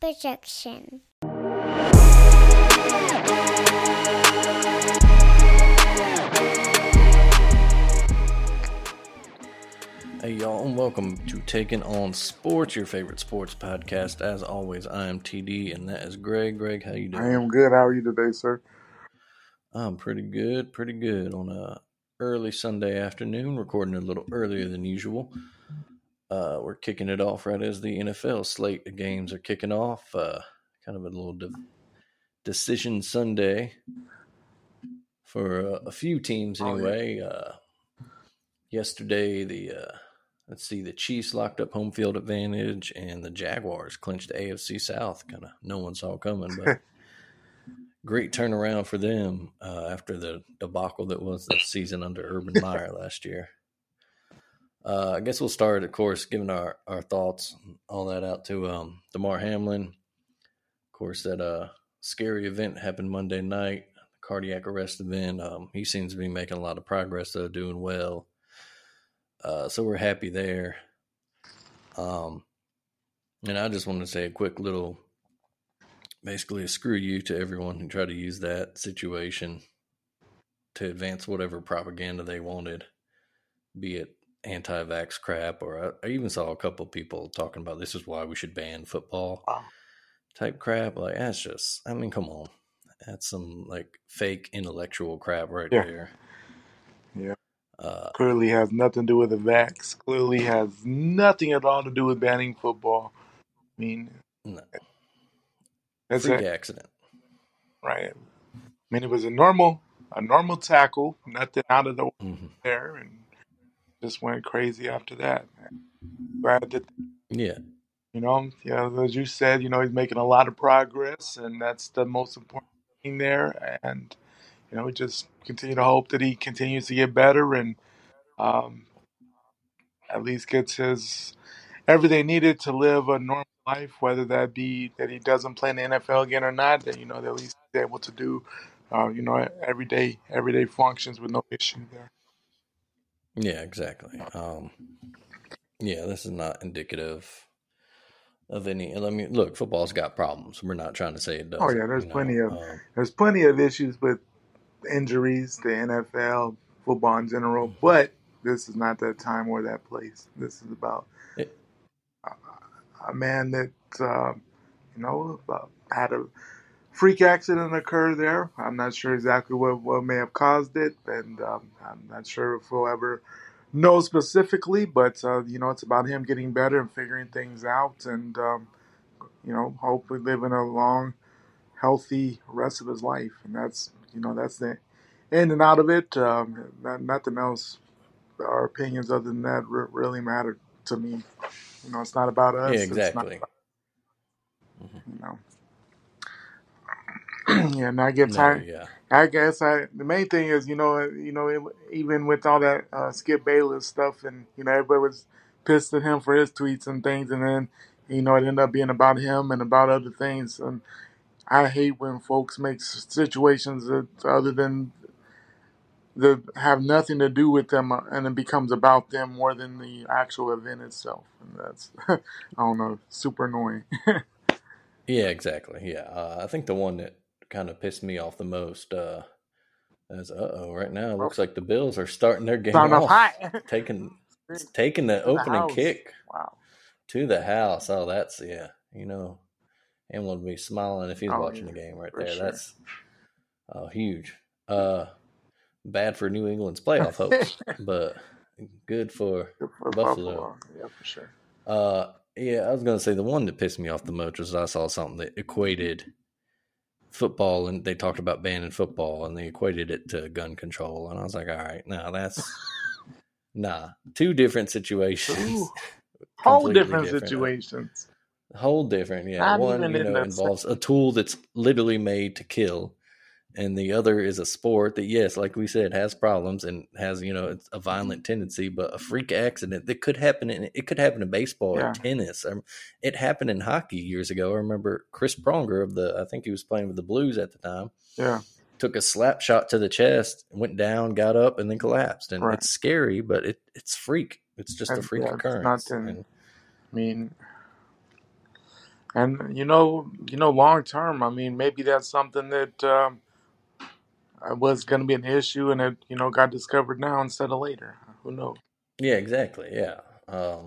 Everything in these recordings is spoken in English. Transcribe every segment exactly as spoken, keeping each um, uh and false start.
projection. Hey y'all, and welcome to Taking on Sports, your favorite sports podcast. As always, I am T D, and that is Greg. Greg, how you doing? I am good. How are you today, sir? I'm pretty good, pretty good on a early Sunday afternoon, recording a little earlier than usual. Uh, we're kicking it off right as the N F L slate of games are kicking off. Uh, kind of a little de- decision Sunday for uh, a few teams anyway. Oh, yeah. uh, yesterday, the uh, let's see, the Chiefs locked up home field advantage, and the Jaguars clinched the A F C South. Kind of no one saw coming, but great turnaround for them uh, after the debacle that was the season under Urban Meyer last year. Uh, I guess we'll start, of course, giving our, our thoughts, all that out to um, Damar Hamlin. Of course, that uh, scary event happened Monday night, cardiac arrest event. Um, he seems to be making a lot of progress, though, doing well. Uh, so we're happy there. Um, and I just want to say a quick little, basically a screw you to everyone who tried to use that situation to advance whatever propaganda they wanted, be it anti-vax crap, or I, I even saw a couple people talking about this is why we should ban football type crap. Like, that's just, I mean, come on. That's some like fake intellectual crap right yeah. there. Yeah. Uh, Clearly has nothing to do with the vax. Clearly has nothing at all to do with banning football. I mean, no. That's Freak a, accident. Right. I mean, it was a normal, a normal tackle, nothing out of the mm-hmm. there, and just went crazy after that. Glad that, yeah, you know, yeah, as you said, you know, he's making a lot of progress, and that's the most important thing there. And you know, we just continue to hope that he continues to get better and um, at least gets his everything needed to live a normal life, whether that be that he doesn't play in the N F L again or not, that, you know, that at least he's able to do, uh, you know, everyday, everyday functions with no issue there. Yeah, exactly. Um, yeah, this is not indicative of any. I mean, look, football's got problems. We're not trying to say it doesn't. Oh yeah, there's you know? plenty of um, there's plenty of issues with injuries, the N F L, football in general, mm-hmm. but this is not that time or that place. This is about it, a, a man that uh, you know uh, had a freak accident occur there. I'm not sure exactly what, what may have caused it, and um, I'm not sure if we'll ever know specifically, but, uh, you know, it's about him getting better and figuring things out and, um, you know, hopefully living a long, healthy rest of his life. And that's, you know, that's the in and out of it. Um, not, nothing else, our opinions other than that r- really matter to me. You know, it's not about us. Yeah, exactly. It's not about, you know. Yeah, and I get tired. No, yeah. I guess I the main thing is, you know, you know, it, even with all that uh, Skip Bayless stuff, and you know, everybody was pissed at him for his tweets and things, and then you know, it ended up being about him and about other things. And I hate when folks make situations that other than that have nothing to do with them, and it becomes about them more than the actual event itself. And that's, I don't know, super annoying. Yeah, exactly. Yeah, uh, I think the one that kind of pissed me off the most uh, is, uh-oh, right now it looks like the Bills are starting their game Starting off, hot. taking taking the To opening the kick wow. to the house. Oh, that's, yeah, you know, Hamlin would be smiling if he's oh, watching yeah, the game right for there. Sure. That's oh, huge. Uh, bad for New England's playoff hopes, but good for, good for Buffalo. Buffalo. Yeah, for sure. Uh, yeah, I was going to say the one that pissed me off the most was I saw something that equated football, and they talked about banning football, and they equated it to gun control, and I was like, all right, now that's nah, two different situations. Two whole different, different situations. Whole different, yeah. Not one, you know, involves same. a tool that's literally made to kill, and the other is a sport that, yes, like we said, has problems and has, you know, a violent tendency, but a freak accident that could happen in, it could happen in baseball yeah. or tennis. Um, it happened in hockey years ago. I remember Chris Pronger of the, I think he was playing with the Blues at the time. Yeah. Took a slap shot to the chest, went down, got up, and then collapsed. And right. it's scary, but it, it's freak. It's just and, a freak yeah, occurrence. Nothing, and, I mean, And you know, you know, long term, I mean, maybe that's something that um, was going to be an issue, and it you know got discovered now instead of later. Who knows? Yeah, exactly. Yeah. Um,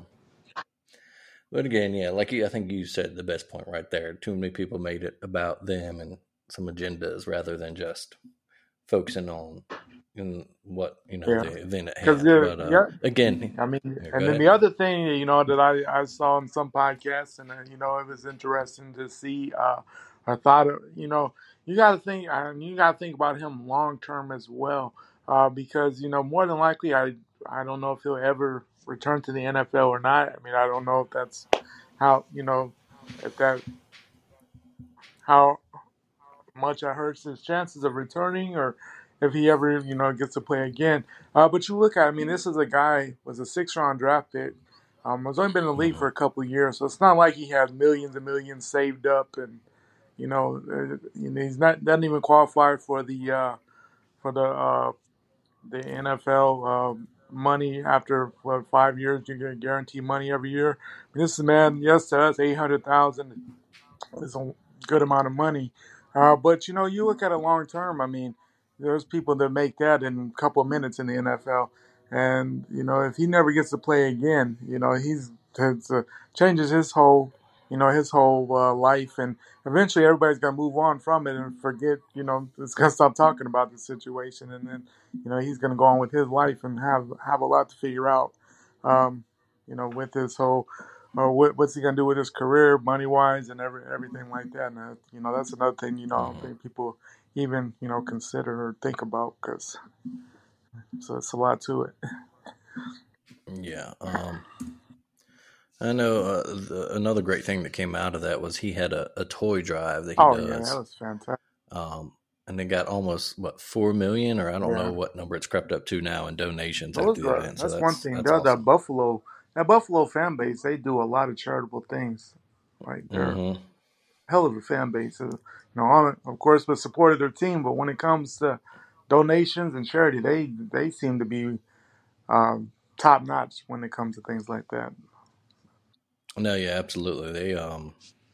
but again, yeah, like you, I think you said the best point right there. Too many people made it about them and some agendas rather than just focusing on in what you know Yeah, the event at because hand. yeah, But uh, yeah. again, I mean, yeah, go and then ahead. the other thing, you know, that I, I saw in some podcasts, and uh, you know, it was interesting to see. Uh, I thought, of, you know, you got to think, uh, you got to think about him long term as well, uh, because you know, more than likely, I, I don't know if he'll ever return to the N F L or not. I mean, I don't know if that's how, you know, if that how much that hurts his chances of returning, or if he ever, you know, gets to play again. Uh, but you look at, I mean, this is a guy was a six round draft pick. Um, has only been in the league Mm-hmm. for a couple of years, so it's not like he has millions and millions saved up, and you know, uh, you know he's not doesn't even qualify for the uh, for the uh, the N F L um money after what, five years. You get guaranteed money every year. I mean, this is man, yes, to us, eight hundred thousand is a good amount of money. Uh, but you know, you look at it long term. I mean, there's people that make that in a couple of minutes in the N F L, and you know, if he never gets to play again, you know, he's it's, uh, changes his whole, you know, his whole uh, life, and eventually everybody's gonna move on from it and forget. You know, it's gonna stop talking about the situation, and then you know he's gonna go on with his life and have have a lot to figure out. Um, you know, with his whole or what, what's he gonna do with his career, money wise, and every everything like that. And uh, you know, that's another thing. You know, I don't Mm-hmm. think people even you know consider or think about because so it's a lot to it. Yeah. Um, I know uh, the, another great thing that came out of that was he had a, a toy drive that he Oh yeah, that does. was fantastic. Um, and they got almost what four million, or I don't know Yeah, what number it's crept up to now in donations those after the are event. So that's one that's thing. that's The that awesome. Buffalo that Buffalo fan base, they do a lot of charitable things. Like they're a Mm-hmm. hell of a fan base. Uh, you know, on, of course, with support of their team, but when it comes to donations and charity, they they seem to be um, top notch when it comes to things like that. No, yeah, absolutely. They um,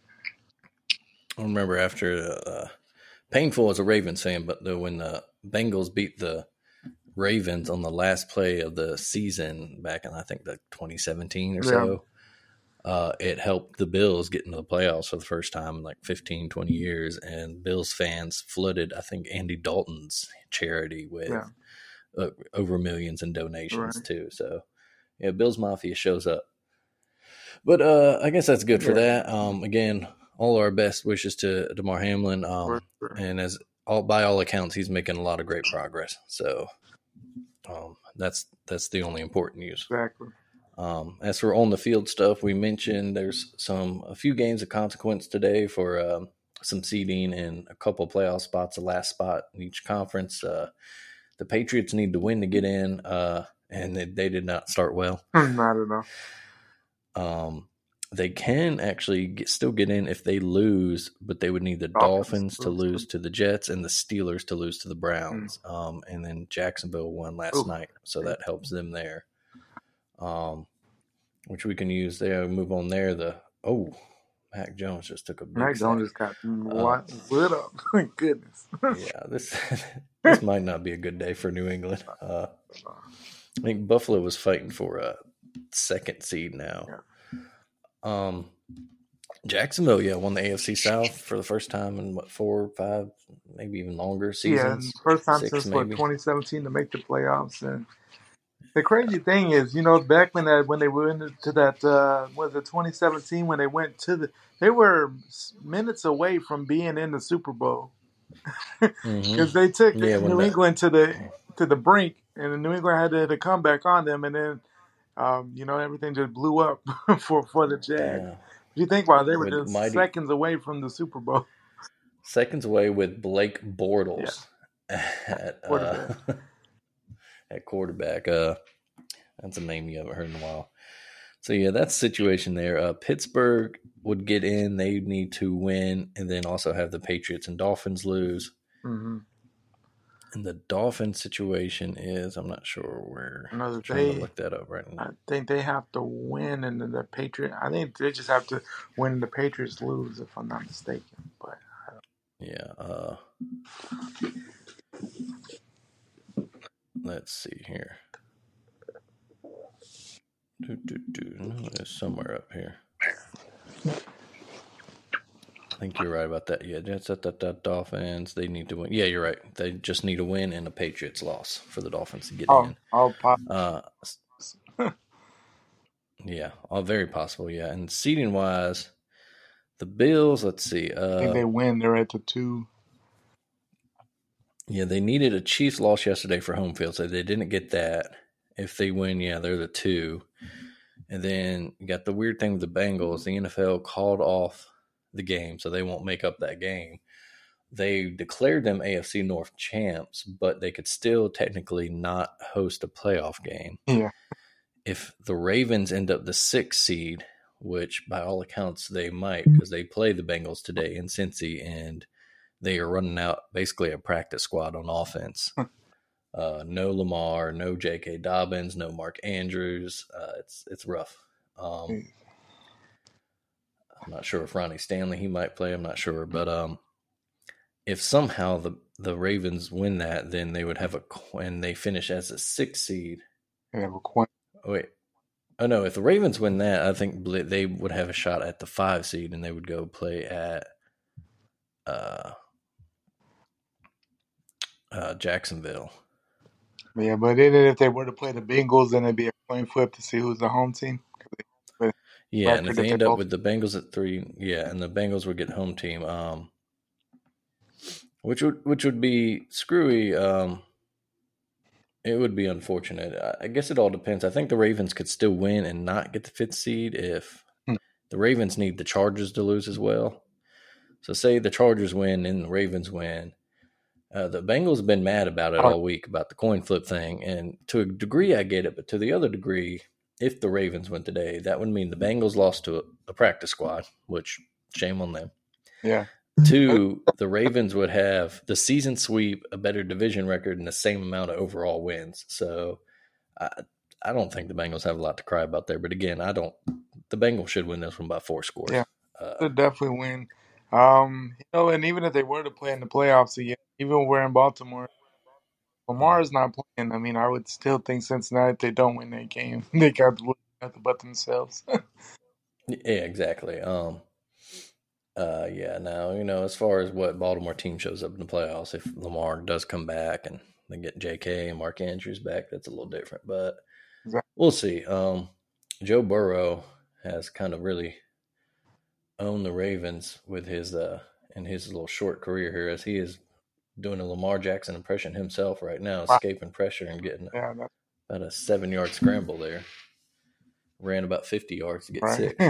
I remember after uh, painful as a Ravens fan, but the, when the Bengals beat the Ravens on the last play of the season back in I think the twenty seventeen or Yeah. so, uh, it helped the Bills get into the playoffs for the first time in like fifteen, twenty years. And Bills fans flooded, I think, Andy Dalton's charity Yeah, with uh, over millions in donations right. too. So, yeah, Bills Mafia shows up. But uh, I guess that's good for Yeah, that. Um, again, all our best wishes to Damar Hamlin. for Um, sure. and as all by all accounts, he's making a lot of great progress. So um, that's that's the only important news. Exactly. Um, as for on the field stuff, we mentioned there's some a few games of consequence today for um, some seeding and a couple playoff spots. The last spot in each conference. Uh, the Patriots need to win to get in, uh, and they, they did not start well. Not enough. Um, they can actually get, still get in if they lose, but they would need the Dolphins. Dolphins to lose to the Jets and the Steelers to lose to the Mm. Browns. Um, and then Jacksonville won last Ooh, night, so that helps them there. Um, which we can use there. Move on there. The oh, Mac Jones just took a big Mac Jones sack. just got Uh, lit up. Thank goodness. yeah, this this might not be a good day for New England. Uh, I think Buffalo was fighting for a second seed now. Yeah. Um, Jacksonville, yeah, won the A F C South for the first time in what four, five, maybe even longer seasons. Yeah, first time Six, since what maybe. twenty seventeen to make the playoffs. And the crazy thing is, you know, back when that when they went into that uh, was it twenty seventeen when they went to the, they were minutes away from being in the Super Bowl because Mm-hmm. they took Yeah, when New the England to the to the brink, and New England had to, to come back on them, and then um, you know everything just blew up for for the Jags. yeah If you think about it, they were with just mighty seconds away from the Super Bowl. seconds away with Blake Yeah, Bortles at uh, quarterback. at quarterback. Uh, that's a name you haven't heard in a while. So yeah, that's the situation there. Uh, Pittsburgh would get in; they need to win, and then also have the Patriots and Dolphins lose. Mm-hmm. And the Dolphin situation is, I'm not sure where. I know I'm that trying to they, look that up right I now. think they have to win, and then the Patriots. I think they just have to win. The Patriots lose, if I'm not mistaken. But Yeah. Uh, let's see here. Do, do, do. No, it's somewhere up here. I think you're right about that. Yeah, Jets at the Dolphins. They need to win. Yeah, you're right. They just need a win and a Patriots loss for the Dolphins to get oh, in. all pop. Uh, yeah, all very possible. Yeah, and seating wise, the Bills. Let's see. I think Uh, they win. They're at the two. yeah, they needed a Chiefs loss yesterday for home field, so they didn't get that. If they win, yeah, they're the two. And then you got the weird thing with the Bengals. The N F L called off the game, so they won't make up that game. They declared them A F C North champs, but they could still technically not host a playoff game. Yeah. If the Ravens end up the sixth seed, which by all accounts they might, because they play the Bengals today in Cincy, and they are running out basically a practice squad on offense. Uh, no Lamar, no J K. Dobbins, no Mark Andrews. Uh, it's it's rough. Um, I'm not sure if Ronnie Stanley he might play. I'm not sure, but um, if somehow the the Ravens win that, then they would have a and they finish as a sixth seed. They have a coin. Oh, wait, oh no! If the Ravens win that, I think they would have a shot at the five seed, and they would go play at uh, uh, Jacksonville. Yeah, but then if they were to play the Bengals, then it'd be a coin flip to see who's the home team. Yeah, and if they end up with the Bengals at three, yeah, and the Bengals would get home team, um, which would which would be screwy. Um, it would be unfortunate. I guess it all depends. I think the Ravens could still win and not get the fifth seed if hmm. the Ravens need the Chargers to lose as well. So say the Chargers win and the Ravens win. Uh, the Bengals have been mad about it all week about the coin flip thing, and to a degree I get it, but to the other degree, if the Ravens win today, that would mean the Bengals lost to a, a practice squad, which shame on them. Yeah. Two, the Ravens would have the season sweep, a better division record, and the same amount of overall wins. So I, I don't think the Bengals have a lot to cry about there. But again, I don't. The Bengals should win this one by four scores. Yeah, uh, they'll definitely win. Um, you know, and even if they were to play in the playoffs again, even when we're in Baltimore, Lamar is not playing. I mean, I would still think Cincinnati, if they don't win that game, they got to look nothing but themselves. yeah, exactly. Um, uh, yeah. Now you know, as far as what Baltimore team shows up in the playoffs, if Lamar does come back and they get J K and Mark Andrews back, that's a little different. But Exactly. we'll see. Um, Joe Burrow has kind of really owned the Ravens with his uh in his little short career here, as he is doing a Lamar Jackson impression himself right now, escaping pressure and getting Yeah, about a seven yard scramble there. Ran about fifty yards to get right. six.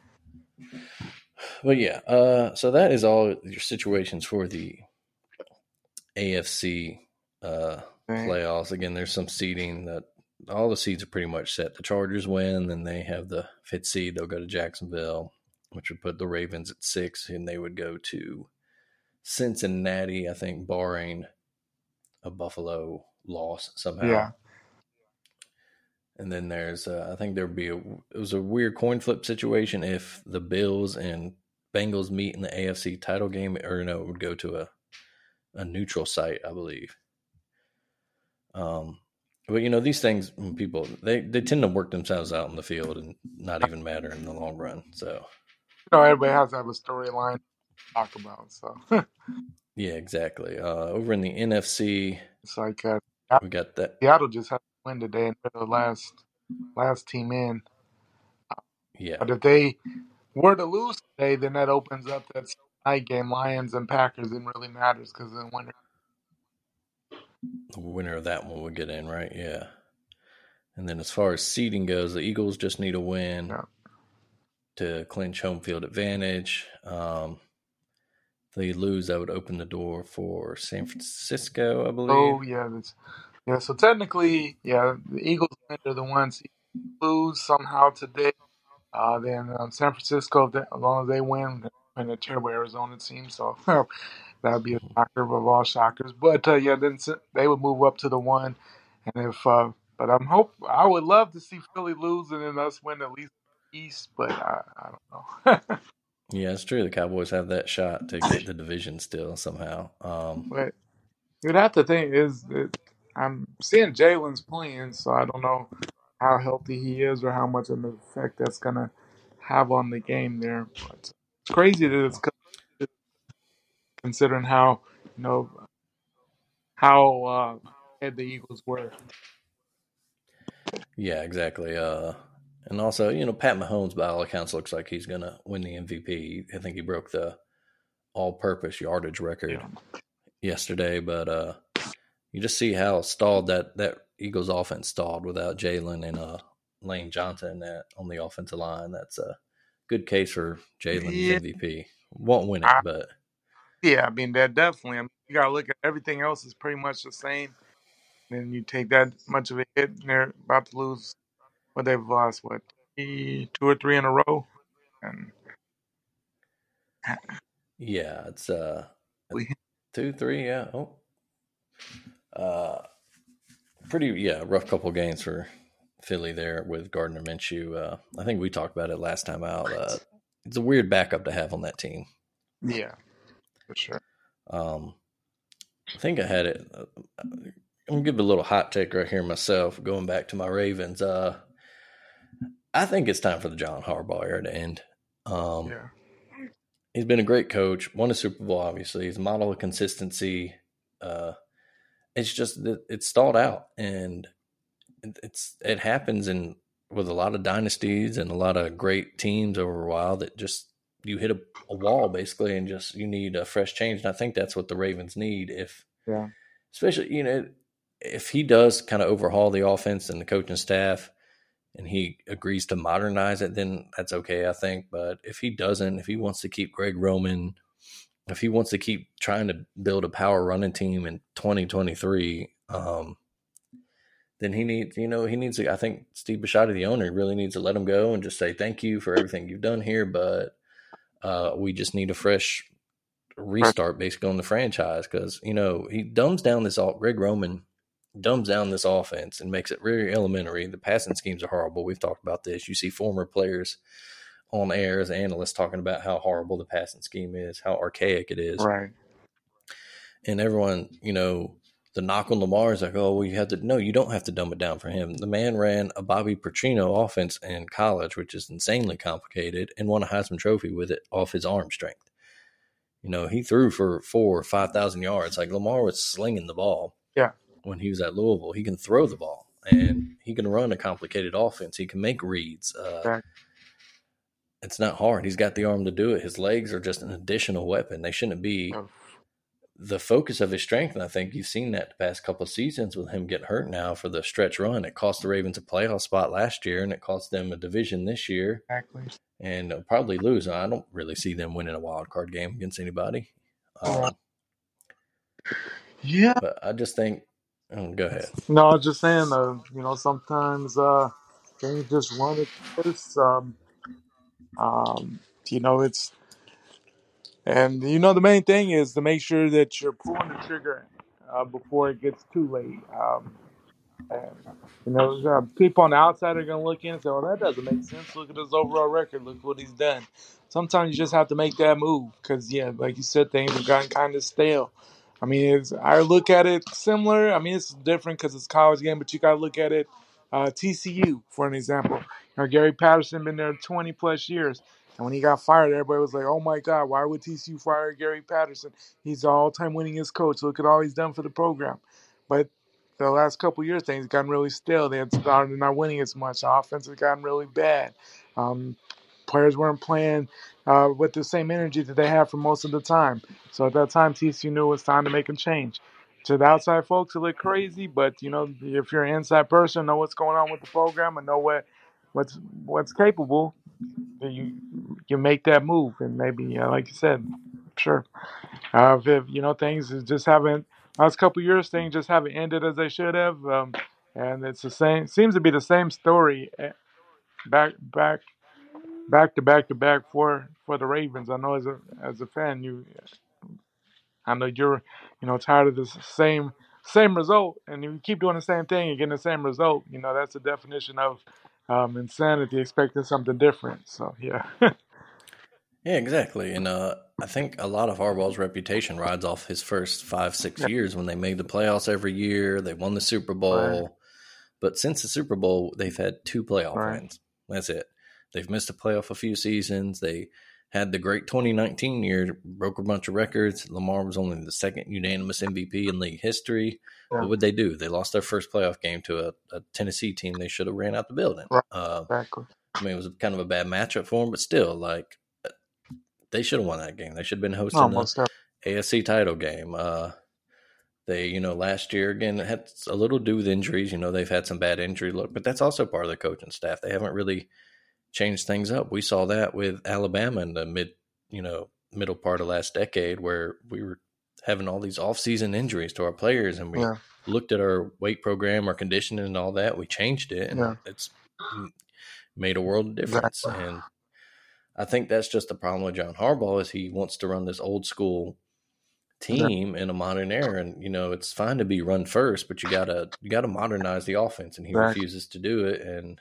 But yeah, uh, so that is all your situations for the A F C uh, playoffs. Again, there's some seeding that all the seeds are pretty much set. The Chargers win, then they have the fifth seed. They'll go to Jacksonville, which would put the Ravens at six, and they would go to Cincinnati, I think, barring a Buffalo loss somehow. Yeah. And then there's, uh, I think there'd be a, it was a weird coin flip situation if the Bills and Bengals meet in the A F C title game, or no, it would go to a, a neutral site, I believe. Um, but you know, these things, people they, they tend to work themselves out in the field and not even matter in the long run. So, you know, everybody has to have a storyline to talk about. So, yeah, exactly. Uh, over in the N F C, it's like uh, we got that. Seattle just had to win today, and they're the last last team in. Yeah, but if they were to lose today, then that opens up that night game, Lions and Packers, and really matters because the winner. The winner of that one would get in, right? Yeah. And then as far as seeding goes, the Eagles just need a win Yeah. to clinch home field advantage. Um, if they lose, that would open the door for San Francisco, I believe. Oh, yeah. That's, yeah, so technically, yeah, the Eagles are the ones who lose somehow today. Uh, then um, San Francisco, as long as they win, and a terrible Arizona team. So That would be a shocker of all shockers. But uh, yeah, then s- they would move up to the one, and if uh, but I'm hope I would love to see Philly lose and then us win at least the East, but I, I don't know. Yeah, it's true. The Cowboys have that shot to get the division still somehow. Um, But you'd have to think is that I'm seeing Jalen's playing, so I don't know how healthy he is or how much of an effect that's gonna have on the game there. But it's crazy that it's considering how you know how uh, ahead the Eagles were. yeah, exactly. Uh, and also, you know, Pat Mahomes, by all accounts, looks like he's going to win the M V P. I think he broke the all-purpose yardage record Yeah, yesterday, but uh, you just see how stalled that that Eagles offense stalled without Jalen and uh, Lane Johnson at, on the offensive line. That's a good case for Jalen's yeah, M V P. Won't win it, I, but yeah. I mean, that definitely. I mean, you gotta look at everything else is pretty much the same. Then you take that much of a hit, and they're about to lose. What they've lost, what three, two or three in a row, and yeah, it's uh, we, two, three, yeah. Oh, uh, pretty yeah, rough couple games for Philly there with Gardner Minshew. Uh, I think we talked about it last time out. Uh, it's a weird backup to have on that team. yeah, for sure. Um, I think I had it. Uh, I'm gonna give a little hot take right here myself. Going back to my Ravens, uh, I think it's time for the John Harbaugh era to end. Um, Yeah, he's been a great coach, won a Super Bowl. Obviously, he's a model of consistency. Uh, it's just that it's stalled out, and it's it happens in with a lot of dynasties and a lot of great teams over a while that just you hit a, a wall basically, and just you need a fresh change. And I think that's what the Ravens need. If yeah, especially you know if he does kind of overhaul the offense and the coaching staff, and he agrees to modernize it, then that's okay, I think. But if he doesn't, if he wants to keep Greg Roman, if he wants to keep trying to build a power running team in twenty twenty-three, um, then he needs, you know, he needs to, I think Steve Bisciotti, the owner, really needs to let him go and just say thank you for everything you've done here, but uh, we just need a fresh right, restart basically on the franchise because, you know, he dumbs down this, all Greg Roman dumbs down this offense and makes it very elementary. The passing schemes are horrible. We've talked about this. You see former players on air as analysts talking about how horrible the passing scheme is, how archaic it is. right, And everyone, you know, the knock on Lamar is like, oh, well, you have to. No, you don't have to dumb it down for him. The man ran a Bobby Petrino offense in college, which is insanely complicated, and won a Heisman Trophy with it off his arm strength. You know, he threw for four or five thousand yards. Like Lamar was slinging the ball yeah, when he was at Louisville. He can throw the ball and he can run a complicated offense. He can make reads. Uh, exactly. it's not hard. He's got the arm to do it. His legs are just an additional weapon. They shouldn't be Uh, the focus of his strength. And I think you've seen that the past couple of seasons with him getting hurt now for the stretch run. It cost the Ravens a playoff spot last year, and it cost them a division this year, Exactly. and they'll probably lose. I don't really see them winning a wild card game against anybody. Right. Um, Yeah. but I just think, oh, go ahead. No, I was just saying though, you know, sometimes uh, things just run its course. Um, um, you know, it's and you know the main thing is to make sure that you're pulling the trigger uh, before it gets too late. Um, And, you know, uh, people on the outside are going to look in and say, well, that doesn't make sense. Look at his overall record. Look what he's done. Sometimes you just have to make that move because, yeah, like you said, things have gotten kind of stale. I mean, it's, I look at it similar. I mean, it's different because it's a college game, but you got to look at it uh, T C U, for an example. You know, Gary Patterson been there twenty plus years. And when he got fired, everybody was like, oh, my God, why would T C U fire Gary Patterson? He's an all-time winningest coach. Look at all he's done for the program. But the last couple of years, things gotten really stale. They had started not winning as much. The offense has gotten really bad. Um, players weren't playing uh, with the same energy that they had for most of the time. So at that time, T C U knew it was time to make a change. To the outside folks, it looked crazy, but you know, if you're an inside person, know what's going on with the program and know what what's what's capable, then you you make that move, and maybe, uh, like you said, sure. Uh, if, you know, things just haven't, last couple of years, things just haven't ended as they should have. Um, and it's the same, seems to be the same story eh, back, back, back to back to back for, for the Ravens. I know as a, as a fan, you, I know you're, you know, tired of the same same result, and if you keep doing the same thing and getting the same result, you know, that's the definition of um, insanity, expecting something different. So yeah, Yeah, exactly. And uh, I think a lot of Harbaugh's reputation rides off his first five, six yeah, years when they made the playoffs every year. They won the Super right, Bowl. But since the Super Bowl, they've had two playoff right, wins. That's it. They've missed a playoff a few seasons. They had the great twenty nineteen year, broke a bunch of records. Lamar was only the second unanimous M V P in league history. yeah, What would they do? They lost their first playoff game to a, a Tennessee team they should have ran out the building. right, Uh, exactly. I mean, it was kind of a bad matchup for them, but still, like, they should have won that game. They should have been hosting the Almost definitely. A F C title game. Uh, they, you know, last year, again, it had a little to do with injuries. You know, they've had some bad injury luck, but that's also part of the coaching staff. They haven't really changed things up. We saw that with Alabama in the mid, you know, middle part of last decade where we were having all these off-season injuries to our players, and we Yeah, looked at our weight program, our conditioning and all that. We changed it, and yeah, it's made a world of difference. exactly. And I think that's just the problem with John Harbaugh is he wants to run this old school Yeah, team in a modern era, and you know it's fine to be run first, but you gotta you gotta modernize the offense, and he exactly. refuses to do it. And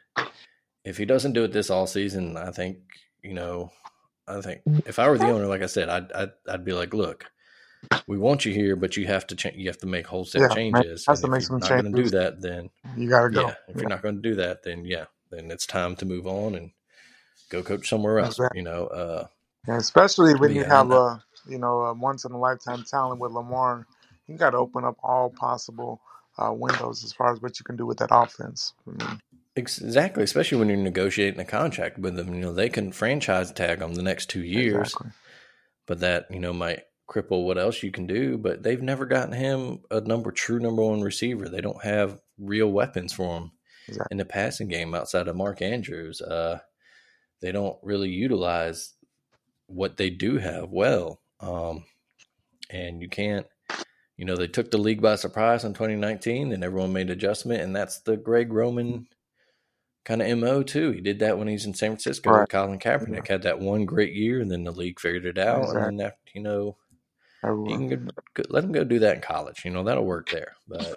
if he doesn't do it this all season, I think you know, I think if I were the owner, like I said, I'd I'd, I'd be like, look, we want you here, but you have to change. You have to make wholesale Yeah, man, changes, has and to if make you're some not going to do changes. that, then You gotta go. yeah, if Yeah, you're not going to do that, then yeah, then it's time to move on and go coach somewhere else. exactly. You know, uh, Yeah, especially when but you yeah, have I, I, a you know a once in a lifetime talent with Lamar, you got to open up all possible uh, windows as far as what you can do with that offense. I mean, exactly, especially when you're negotiating a contract with them. You know, they can franchise tag them the next two years, exactly. but that you know might cripple what else you can do. But they've never gotten him a number true number one receiver. They don't have real weapons for him Exactly. in the passing game outside of Mark Andrews. Uh, they don't really utilize what they do have well. Um, and you can't, you know, they took the league by surprise in twenty nineteen and everyone made adjustment. And that's the Greg Roman kind of M O too. He did that when he's in San Francisco Right. with Colin Kaepernick, Yeah. had that one great year and then the league figured it out. Exactly. And then, after, you know, he Everyone. can go, let him go do that in college. You know, that'll work there. But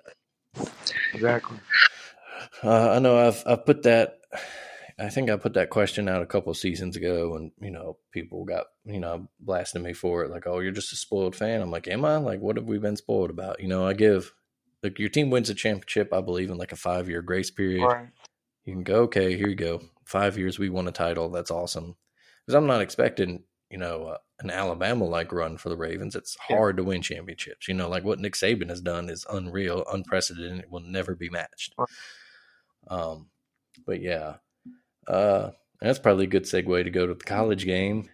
Exactly. uh, I know I've, I've put that, I think I put that question out a couple of seasons ago, and you know, people got you know blasting me for it, like, "Oh, you're just a spoiled fan." I'm like, "Am I? Like, what have we been spoiled about?" You know, I give like your team wins a championship, I believe in like a five year grace period. Right. You can go, okay, here you go, five years, we won a title. That's awesome. Because I'm not expecting you know uh, an Alabama like run for the Ravens. It's hard Yeah. to win championships. You know, like what Nick Saban has done is unreal, unprecedented. It will never be matched. Right. Um, but yeah. Uh, that's probably a good segue to go to the college game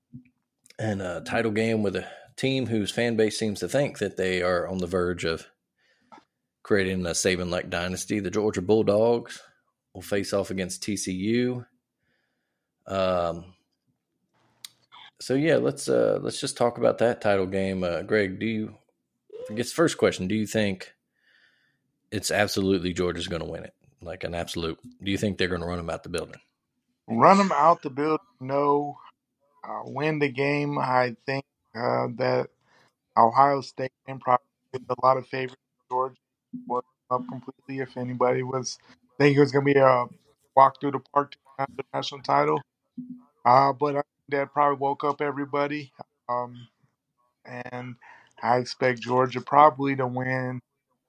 and a title game with a team whose fan base seems to think that they are on the verge of creating a Saban-like dynasty. The Georgia Bulldogs will face off against T C U. Um, so yeah, let's uh, let's just talk about that title game. Uh, Greg, do you? I guess first question: do you think it's absolutely Georgia's going to win it? Like an absolute? Do you think they're going to run them out the building? Run them out the building. No. Uh, win the game. I think uh, that Ohio State and probably a lot of favorites. Georgia was up completely. If anybody was thinking it was going to be a walk through the park to win the national title, uh, but I think that probably woke up everybody. Um, and I expect Georgia probably to win.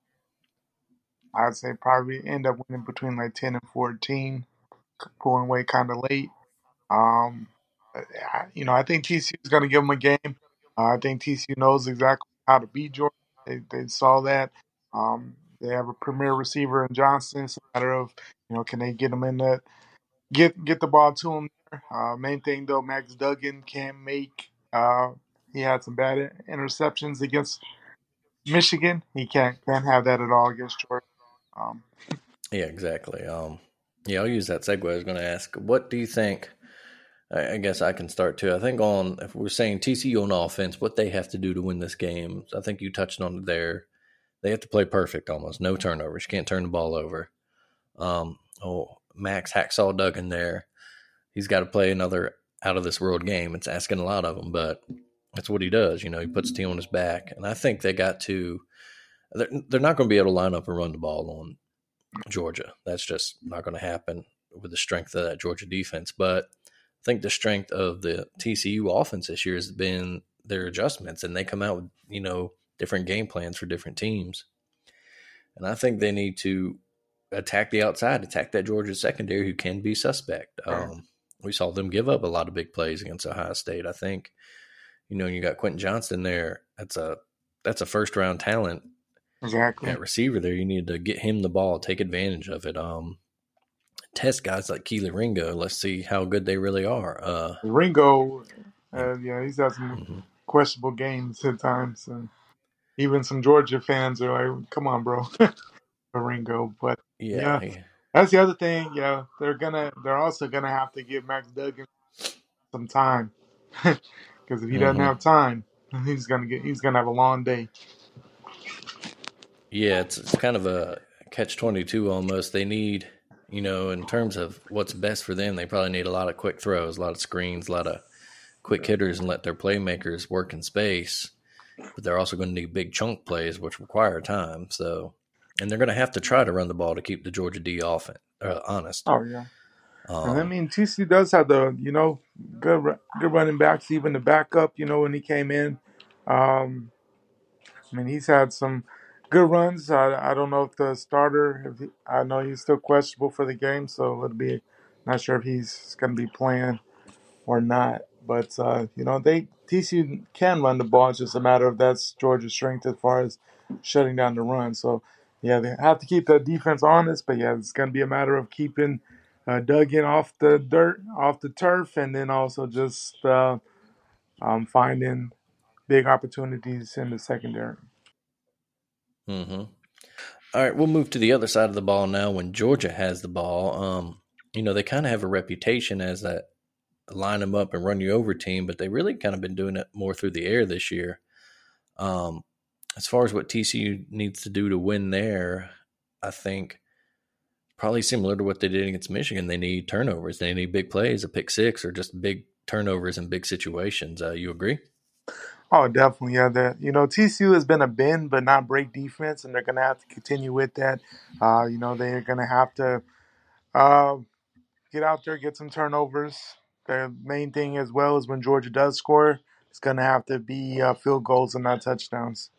I'd say probably end up winning between like ten and fourteen, pulling away kind of late. Um, I- you know, I think T C U is going to give them a game. Uh, I think T C U knows exactly how to beat Georgia. They, they saw that. Um, they have a premier receiver in Johnson. It's a matter of you know, can they get him in that get get the ball to him there. Uh, main thing though, Max Duggan can't make. Uh, he had some bad interceptions against Michigan. He can't can't have that at all against Georgia. Um, Yeah, exactly. Um, yeah, I'll use that segue. I was going to ask, what do you think? I, I guess I can start too. I think on if we're saying T C U on offense, what they have to do to win this game. I think you touched on it there. They have to play perfect, almost no turnovers. You can't turn the ball over. Um, oh, Max Hacksaw Duggan there. He's got to play another out of this world game. It's asking a lot of him, but That's what he does. You know, he puts the team on his back. And I think they got to they're, they're not going to be able to line up and run the ball on Georgia. That's just not going to happen with the strength of that Georgia defense. But I think the strength of the T C U offense this year has been their adjustments, and they come out with, you know, different game plans for different teams. And I think they need to attack the outside, attack that Georgia secondary who can be suspect. Um, we saw them give up a lot of big plays against Ohio State. I think, you know, you got Quentin Johnston there. That's a that's a first round talent. Exactly. That receiver there, you need to get him the ball, take advantage of it. Um, test guys like Kelee Ringo. Let's see how good they really are. Uh, Ringo, uh, yeah, he's had some mm-hmm. questionable games at times. And even some Georgia fans are like, "Come on, bro, Ringo." But yeah, yeah, yeah, that's the other thing. Yeah, they're gonna, they're also gonna have to give Max Duggan some time because if he mm-hmm. doesn't have time, he's gonna get, he's gonna have a long day. Yeah, it's it's kind of a catch twenty-two almost. They need, you know, in terms of what's best for them, they probably need a lot of quick throws, a lot of screens, a lot of quick hitters, and let their playmakers work in space. But they're also going to need big chunk plays, which require time. So, and they're going to have to try to run the ball to keep the Georgia D offense uh, honest. Oh yeah, um, and I mean T C U does have the, you know, good good running backs. Even the backup, you know, when he came in, um, I mean he's had some good runs. I, I don't know if the starter, if he, I know he's still questionable for the game, so it'll be not sure if he's going to be playing or not. But uh, you know, they T C U can run the ball. It's just a matter of that's Georgia's strength as far as shutting down the run. So yeah, they have to keep the defense honest. But yeah, it's going to be a matter of keeping uh, Duggan off the dirt, off the turf, and then also just uh, um, finding big opportunities in the secondary. Mm-hmm. All right, we'll move to the other side of the ball now. When Georgia has the ball, um, you know, they kind of have a reputation as that line them up and run you over team, but they really kind of been doing it more through the air this year. Um, as far as what T C U needs to do to win there, I think probably similar to what they did against Michigan. They need turnovers. They need big plays, a pick six, or just big turnovers in big situations. Uh, you agree? Oh, definitely. Yeah, that, you know, T C U has been a bend but not break defense, and they're going to have to continue with that. Uh, you know, they're going to have to uh, get out there, get some turnovers. The main thing as well is when Georgia does score, it's going to have to be uh, field goals and not touchdowns.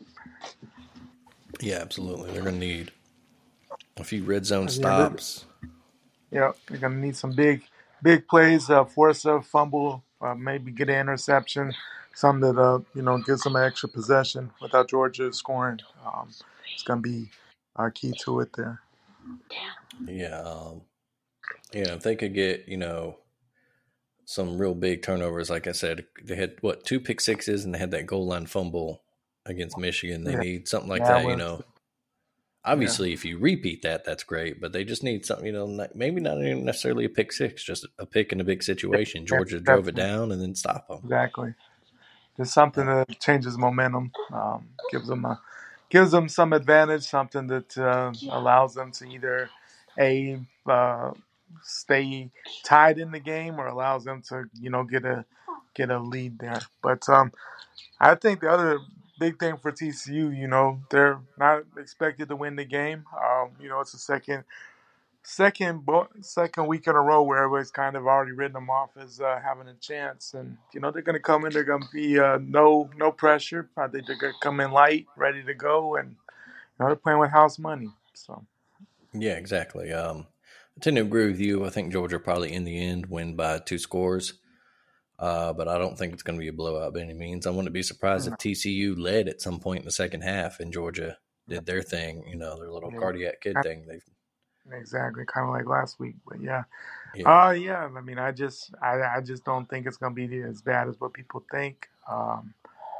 Yeah, absolutely. They're going to need a few red zone stops. Yeah, they're going to need some big, big plays, uh, force a fumble, uh, maybe get an interception. Some that, uh, you know, get some extra possession without Georgia scoring. Um, it's going to be uh, key to it there. Yeah. Um, you know, if they could get, you know, some real big turnovers, like I said, they had, what, two pick sixes, and they had that goal line fumble against Michigan. They yeah. need something like yeah, that, you know. Obviously, yeah. if you repeat that, that's great, but they just need something, you know, maybe not even necessarily a pick six, just a pick in a big situation. Georgia drove it down and then stop them. Exactly. Just something that changes momentum, um, gives them a, gives them some advantage, something that uh, allows them to either a uh, stay tied in the game or allows them to, you know, get a get a lead there. But um, I think the other big thing for T C U, you know, they're not expected to win the game. Um, you know, it's the second. Second, second week in a row where everybody's kind of already written them off as uh, having a chance, and you know they're going to come in. They're going to be uh, no no pressure. I think they're going to come in light, ready to go, and you know, they're playing with house money. So, yeah, exactly. Um, I tend to agree with you. I think Georgia probably in the end win by two scores, uh, but I don't think it's going to be a blowout by any means. I wouldn't be surprised no. if T C U led at some point in the second half and Georgia did their thing. You know, their little yeah. cardiac kid thing. They've Exactly, kind of like last week, but yeah, yeah. Uh, yeah. I mean, I just, I, I just don't think it's gonna be as bad as what people think. Um,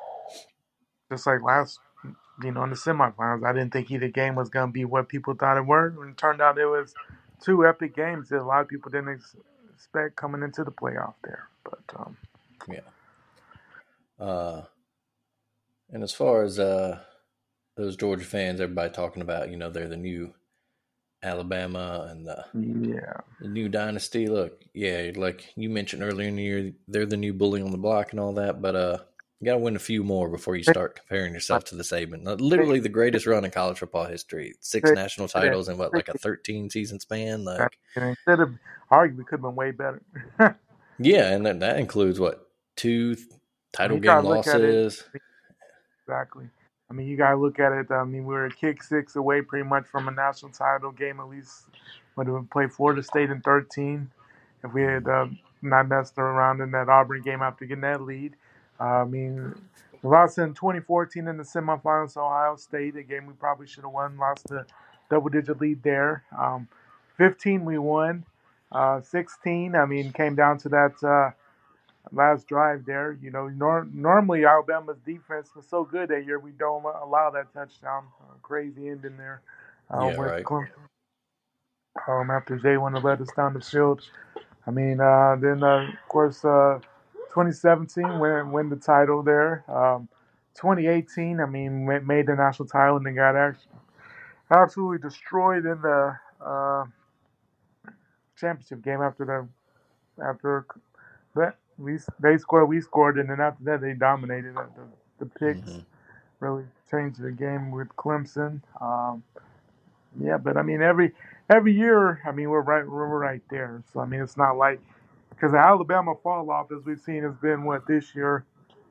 just like last, you know, in the semifinals, I didn't think either game was gonna be what people thought it were, and it turned out it was two epic games that a lot of people didn't ex- expect coming into the playoff there. But um, yeah. Uh, and as far as uh, those Georgia fans, everybody talking about, you know, they're the new Alabama and the, yeah. the new dynasty. Look, yeah, like you mentioned earlier in the year, they're the new bully on the block and all that. But uh, You got to win a few more before you start comparing yourself to the Saban. Literally the greatest run in college football history. Six national titles in what, like a thirteen season span? Like, and instead of arguably could have been way better. yeah, and then that includes what, two title you game gotta look at it losses. exactly. I mean, you gotta look at it. I mean, we were a kick six away, pretty much, from a national title game. At least, would have played Florida State in thirteen. If we had uh, not messed around in that Auburn game after getting that lead, uh, I mean, we lost in twenty fourteen in the semifinals to Ohio State, a game we probably should have won. Lost a double-digit lead there. Um, fifteen we won. Uh, sixteen, I mean, came down to that. Uh, last drive there. You know, nor- normally Alabama's defense was so good that year we don't allow that touchdown. Uh, crazy ending there uh, Yeah, with right. Clemson. Um, after Jay wanted to let us down the field. I mean, uh, then uh, of course, uh, twenty seventeen win win the title there. Um, twenty eighteen, I mean, ma- made the national title and then got actually absolutely destroyed in the uh, championship game after the after that we they scored, we scored, and then after that they dominated. Uh, The, the picks Mm-hmm. really changed the game with Clemson. Um, yeah, but I mean every every year, I mean we're right we're right there. So I mean it's not like because the Alabama fall off as we've seen has been what this year,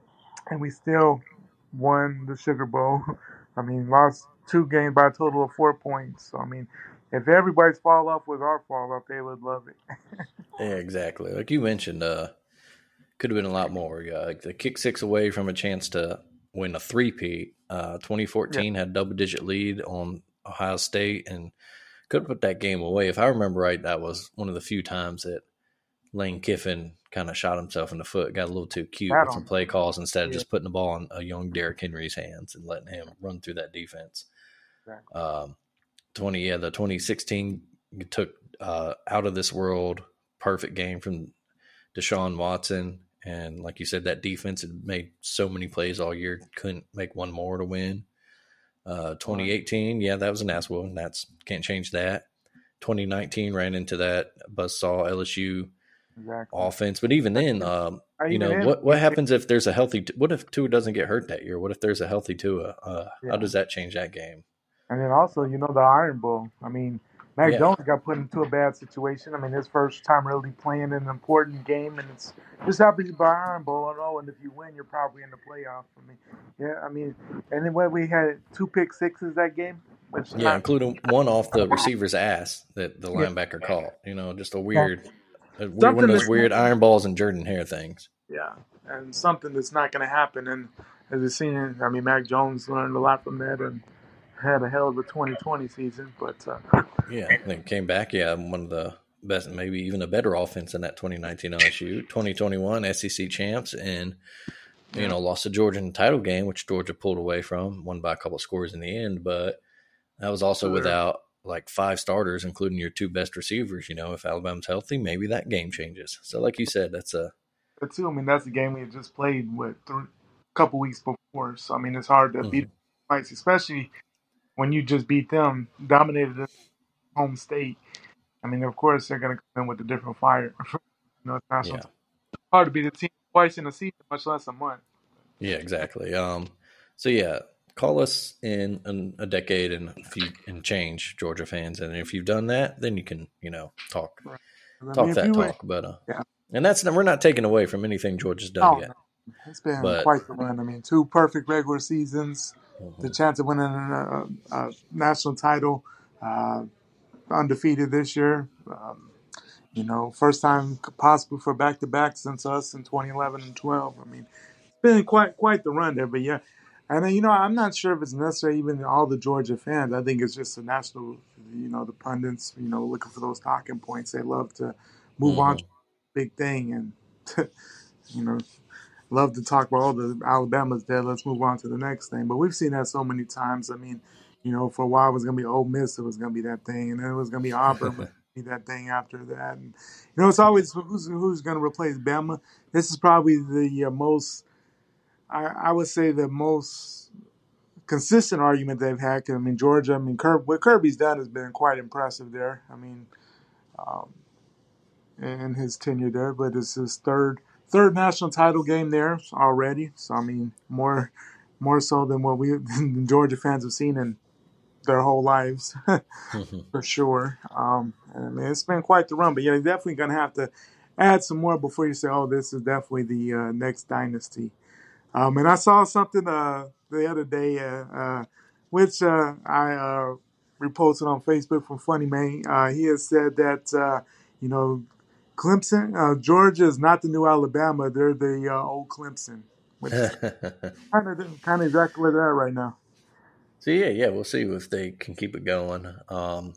and we still won the Sugar Bowl. I mean lost two games by a total of four points. So I mean if everybody's fall off was our fall off, they would love it. Yeah, exactly. Like you mentioned, uh, could have been a lot more. Yeah, like the kick six away from a chance to win a three-peat. Uh, twenty fourteen Yeah. had double-digit lead on Ohio State and could have put that game away. If I remember right, that was one of the few times that Lane Kiffin kind of shot himself in the foot, got a little too cute That with some on. play calls instead of Yeah. just putting the ball in a young Derrick Henry's hands and letting him run through that defense. Exactly. Um, twenty yeah, the twenty sixteen took uh, out of this world perfect game from Deshaun Watson, and like you said, that defense had made so many plays all year, couldn't make one more to win. Uh, twenty eighteen, yeah, that was an ass whooping. That's can't change that. twenty nineteen ran into that buzzsaw L S U Exactly. offense, but even then, um, I you even know in- what what happens if there's a healthy? What if Tua doesn't get hurt that year? What if there's a healthy Tua? Uh, Yeah. How does that change that game? And then also, you know, the Iron Bowl. I mean, Mac Yeah. Jones got put into a bad situation. I mean, his first time really playing an important game, and it's just happens by Iron Bowl. And oh, and if you win, you're probably in the playoffs. I mean, yeah, I mean, and then what we had two pick sixes that game, which Yeah, not, including one off the receiver's ass that the Yeah. linebacker caught. You know, just a weird, a weird one Something of those that's- weird iron balls and Jordan Hare things. yeah, and something that's not going to happen. And as we've seen, I mean, Mac Jones learned a lot from that and had a hell of a twenty twenty season. But uh, Yeah, they came back. Yeah, one of the best, maybe even a better offense in that twenty nineteen L S U. twenty twenty-one S E C champs, and you Yeah. know lost the Georgia in the title game, which Georgia pulled away from, won by a couple of scores in the end. But that was also Sure. without like five starters, including your two best receivers. You know, if Alabama's healthy, maybe that game changes. So, like you said, that's a But too, I mean, that's the game we had just played with a couple weeks before. So I mean, it's hard to Mhm. beat fights, especially when you just beat them, dominated their home state. I mean, of course, they're going to come in with a different fire. you know, it's not yeah. so hard to beat a team twice in a season, much less a month. Yeah, exactly. Um, so yeah, call us in, in a decade and if you and change, Georgia fans, and if you've done that, then you can you know talk Right. I talk mean, if that you were- talk. But uh, Yeah. and that's we're not taking away from anything Georgia's done Oh, yet. no. It's been But- quite the run. I mean, two perfect regular seasons, Mhm. the chance of winning a, a, a national title, uh, undefeated this year. Um, you know, first time possible for back to back since us in twenty eleven and twelve. I mean, it's been quite quite the run there. But yeah, and uh, you know, I'm not sure if it's necessarily even all the Georgia fans. I think it's just the national, you know, the pundits, you know, looking for those talking points. They love to move on Mhm. to the big thing and you know. Love to talk about all the Alabama's dead. Let's move on to the next thing. But we've seen that so many times. I mean, you know, for a while it was going to be Ole Miss. It was going to be that thing, and then it was going to be Auburn. It was gonna be that thing after that. And you know, it's always who's who's going to replace Bama. This is probably the uh, most, I, I would say, the most consistent argument they've had. 'Cause, I mean, Georgia. I mean, Kirby, what Kirby's done has been quite impressive there. I mean, um, in his tenure there, but it's his third third national title game there already. So I mean, more more so than what we the Georgia fans have seen in their whole lives, for sure. Um, and I mean, it's been quite the run, but yeah, you're definitely gonna have to add some more before you say, "Oh, this is definitely the uh, next dynasty." Um, and I saw something uh, the other day, uh, uh, which uh, I uh, reposted on Facebook from Funny Man. Uh, he has said that uh, you know Clemson, uh, Georgia is not the new Alabama; they're the uh, old Clemson, which is kind of kind of exactly where they're at right now. So yeah, yeah, we'll see if they can keep it going. Um,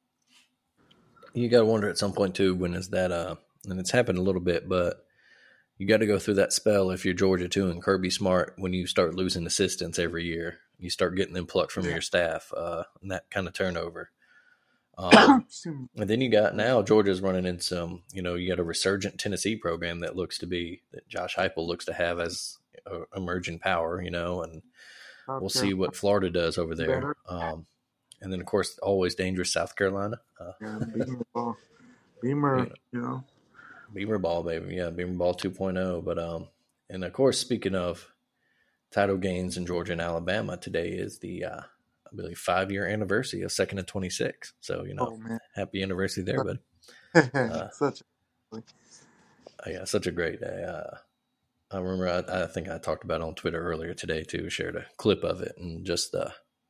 you got to wonder at some point too when is that? Uh, and it's happened a little bit, but you got to go through that spell if you're Georgia too, and Kirby Smart when you start losing assistants every year, you start getting them plucked from Yeah. your staff, uh, and that kind of turnover. Um, and then you got now Georgia's running in some, you know, you got a resurgent Tennessee program that looks to be that Josh Heupel looks to have as a emerging power, you know, and we'll see what Florida does over there. Um, and then of course always dangerous South Carolina. Uh, yeah, Beamer, ball. Beamer, you know, you know, Beamer ball, baby, yeah, Beamer ball two point oh. But um, and of course, speaking of title gains in Georgia and Alabama, today is the uh, I believe five year anniversary of second and twenty six. So you know, oh, happy anniversary there, bud. Uh, such a yeah, such a great day. Uh, I remember I, I think I talked about it on Twitter earlier today too. Shared a clip of it, and just uh,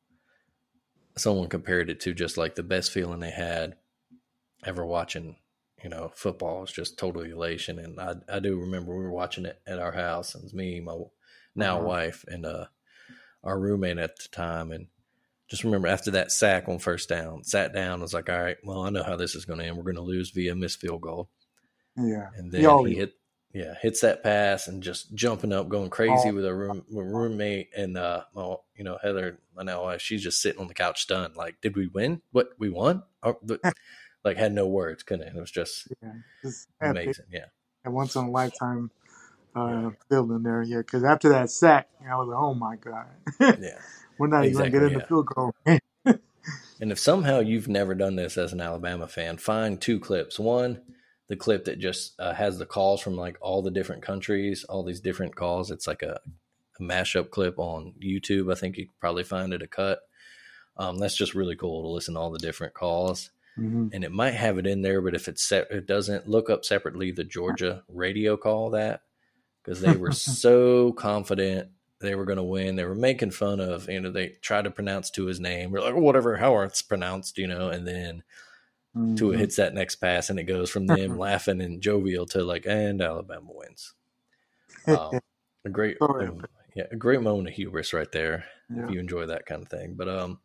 someone compared it to just like the best feeling they had ever watching, you know, football. It's just total elation. And I I do remember we were watching it at our house, and it was me, my now uh-huh. wife, and uh, our roommate at the time, and just remember after that sack on first down, sat down, was like, all right, well, I know how this is going to end. We're going to lose via missed field goal. Yeah. And then Yo, he hit, yeah, hits that pass and just jumping up, going crazy oh. with a room, with roommate. And, uh, well, you know, Heather, my now wife, she's just sitting on the couch stunned. Like, did we win? What, we won? Or, like, had no words, couldn't it? It was just, yeah, just amazing. Epic. Yeah. And once in a lifetime uh, yeah. feeling there. Yeah. Because after that sack, I was like, oh my God. Yeah. We're not exactly, even going to get in yeah. the field goal. And if somehow you've never done this as an Alabama fan, find two clips. One, the clip that just uh, has the calls from like all the different countries, all these different calls. It's like a, a mashup clip on YouTube. I think you could probably find it a cut. Um, that's just really cool to listen to all the different calls. Mm-hmm. And it might have it in there, but if it's set, it doesn't, look up separately the Georgia radio call that, because they were so confident they were going to win. They were making fun of, you know, they tried to pronounce to his name. We're like, whatever, how it's pronounced, you know, and then mm-hmm. Tua hits that next pass and it goes from them laughing and jovial to like, and Alabama wins. Um, a great, um, yeah, a great moment of hubris right there. Yeah. If you enjoy that kind of thing. But um,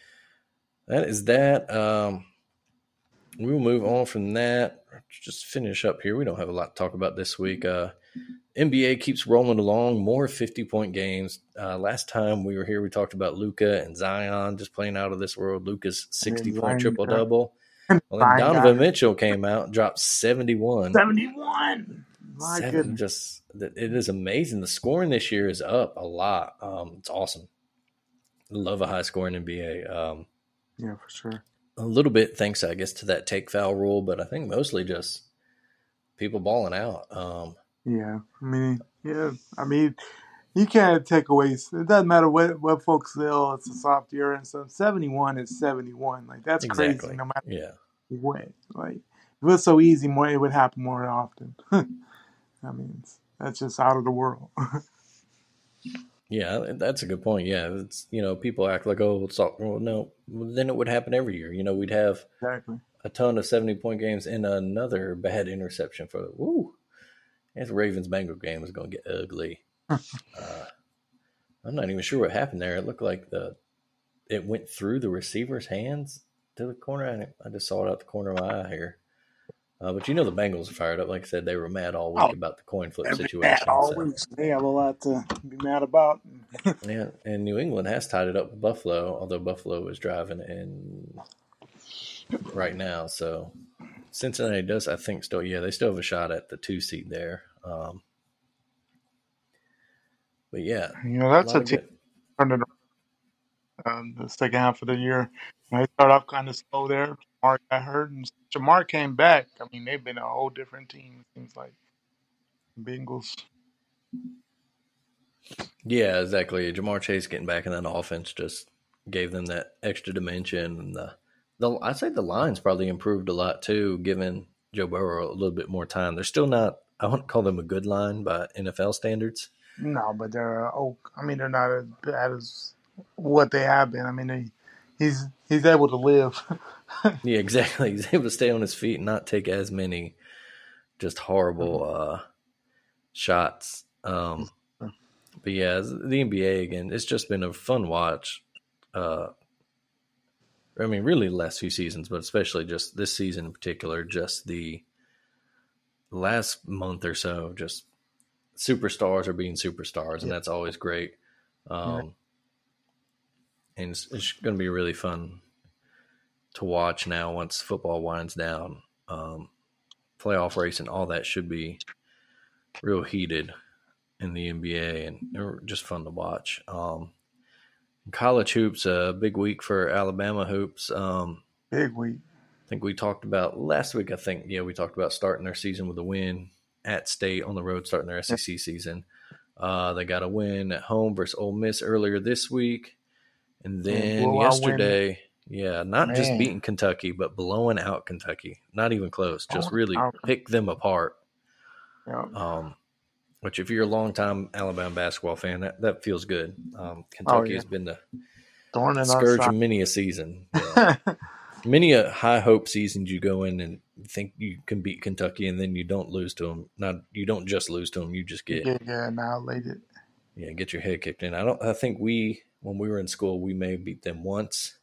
that is that. Um, we'll move on from that. Just finish up here. We don't have a lot to talk about this week. Uh, N B A keeps rolling along, more fifty-point games. Uh, last time we were here, we talked about Luka and Zion just playing out of this world. Luka's sixty-point triple-double. Well, then Donovan Mitchell came out and dropped seventy-one. seventy-one! My Seven, goodness. Just, it is amazing. The scoring this year is up a lot. Um, it's awesome. Love a high-scoring N B A. Um, yeah, for sure. A little bit thanks, I guess, to that take foul rule, but I think mostly just people balling out. Um, Yeah, I mean, yeah, I mean, you can't take away. It doesn't matter what what folks say. Oh, it's a soft year and so seventy-one is seventy-one. Like that's exactly. crazy. No matter yeah. what. Like if it was so easy, more it would happen more often. I mean, it's, that's just out of the world. Yeah, that's a good point. Yeah, it's, you know, people act like, oh, it's all, well, no, then it would happen every year. You know, we'd have exactly. a ton of seventy-point games and another bad interception for the woo. This Ravens-Bengals game is going to get ugly. uh, I'm not even sure what happened there. It looked like the it went through the receiver's hands to the corner. I, I just saw it out the corner of my eye here. Uh, but you know the Bengals are fired up. Like I said, they were mad all week oh, about the coin flip situation. All so. week. They have a lot to be mad about. Yeah, and New England has tied it up with Buffalo, although Buffalo is driving in right now. So Cincinnati does, I think, still, yeah, they still have a shot at the two seed there. Um, but yeah, you know, that's a, a team turning um, the second half of the year. You know, they start off kind of slow there. Jamar got hurt, and Jamar came back. I mean, they've been a whole different team, it seems like. Bengals. Yeah, exactly. Jamar Chase getting back in that offense just gave them that extra dimension, and the the I'd say the line's probably improved a lot too, giving Joe Burrow a little bit more time. They're still not. I wouldn't call them a good line by N F L standards. No, but they're oh, I mean they're not as bad as what they have been. I mean they, he's he's able to live. Yeah, exactly. He's able to stay on his feet and not take as many just horrible uh, shots. Um, but yeah, the N B A again. It's just been a fun watch. Uh, I mean, really the last few seasons, but especially just this season in particular. Just the last month or so, just superstars are being superstars, and that's always great. Um, and it's, it's going to be really fun to watch now once football winds down. Um, playoff race and all that should be real heated in the N B A, and they're just fun to watch. Um, college hoops, a big week for Alabama hoops. Um, big week. I think we talked about last week. I think yeah, we talked about starting their season with a win at State on the road, starting their S E C season. Uh, they got a win at home versus Ole Miss earlier this week, and then yeah, yesterday, yeah, not Man. just beating Kentucky, but blowing out Kentucky. Not even close. Just really pick them apart. Yeah. Um, which, if you're a longtime Alabama basketball fan, that, that feels good. Um, Kentucky oh, yeah. has been the scourge of many a season. Yeah. Many a high hope seasons you go in and think you can beat Kentucky, and then you don't lose to them. Not you don't just lose to them; you just get yeah, yeah annihilated. Yeah, get your head kicked in. I don't. I think we when we were in school, we may have beat them once,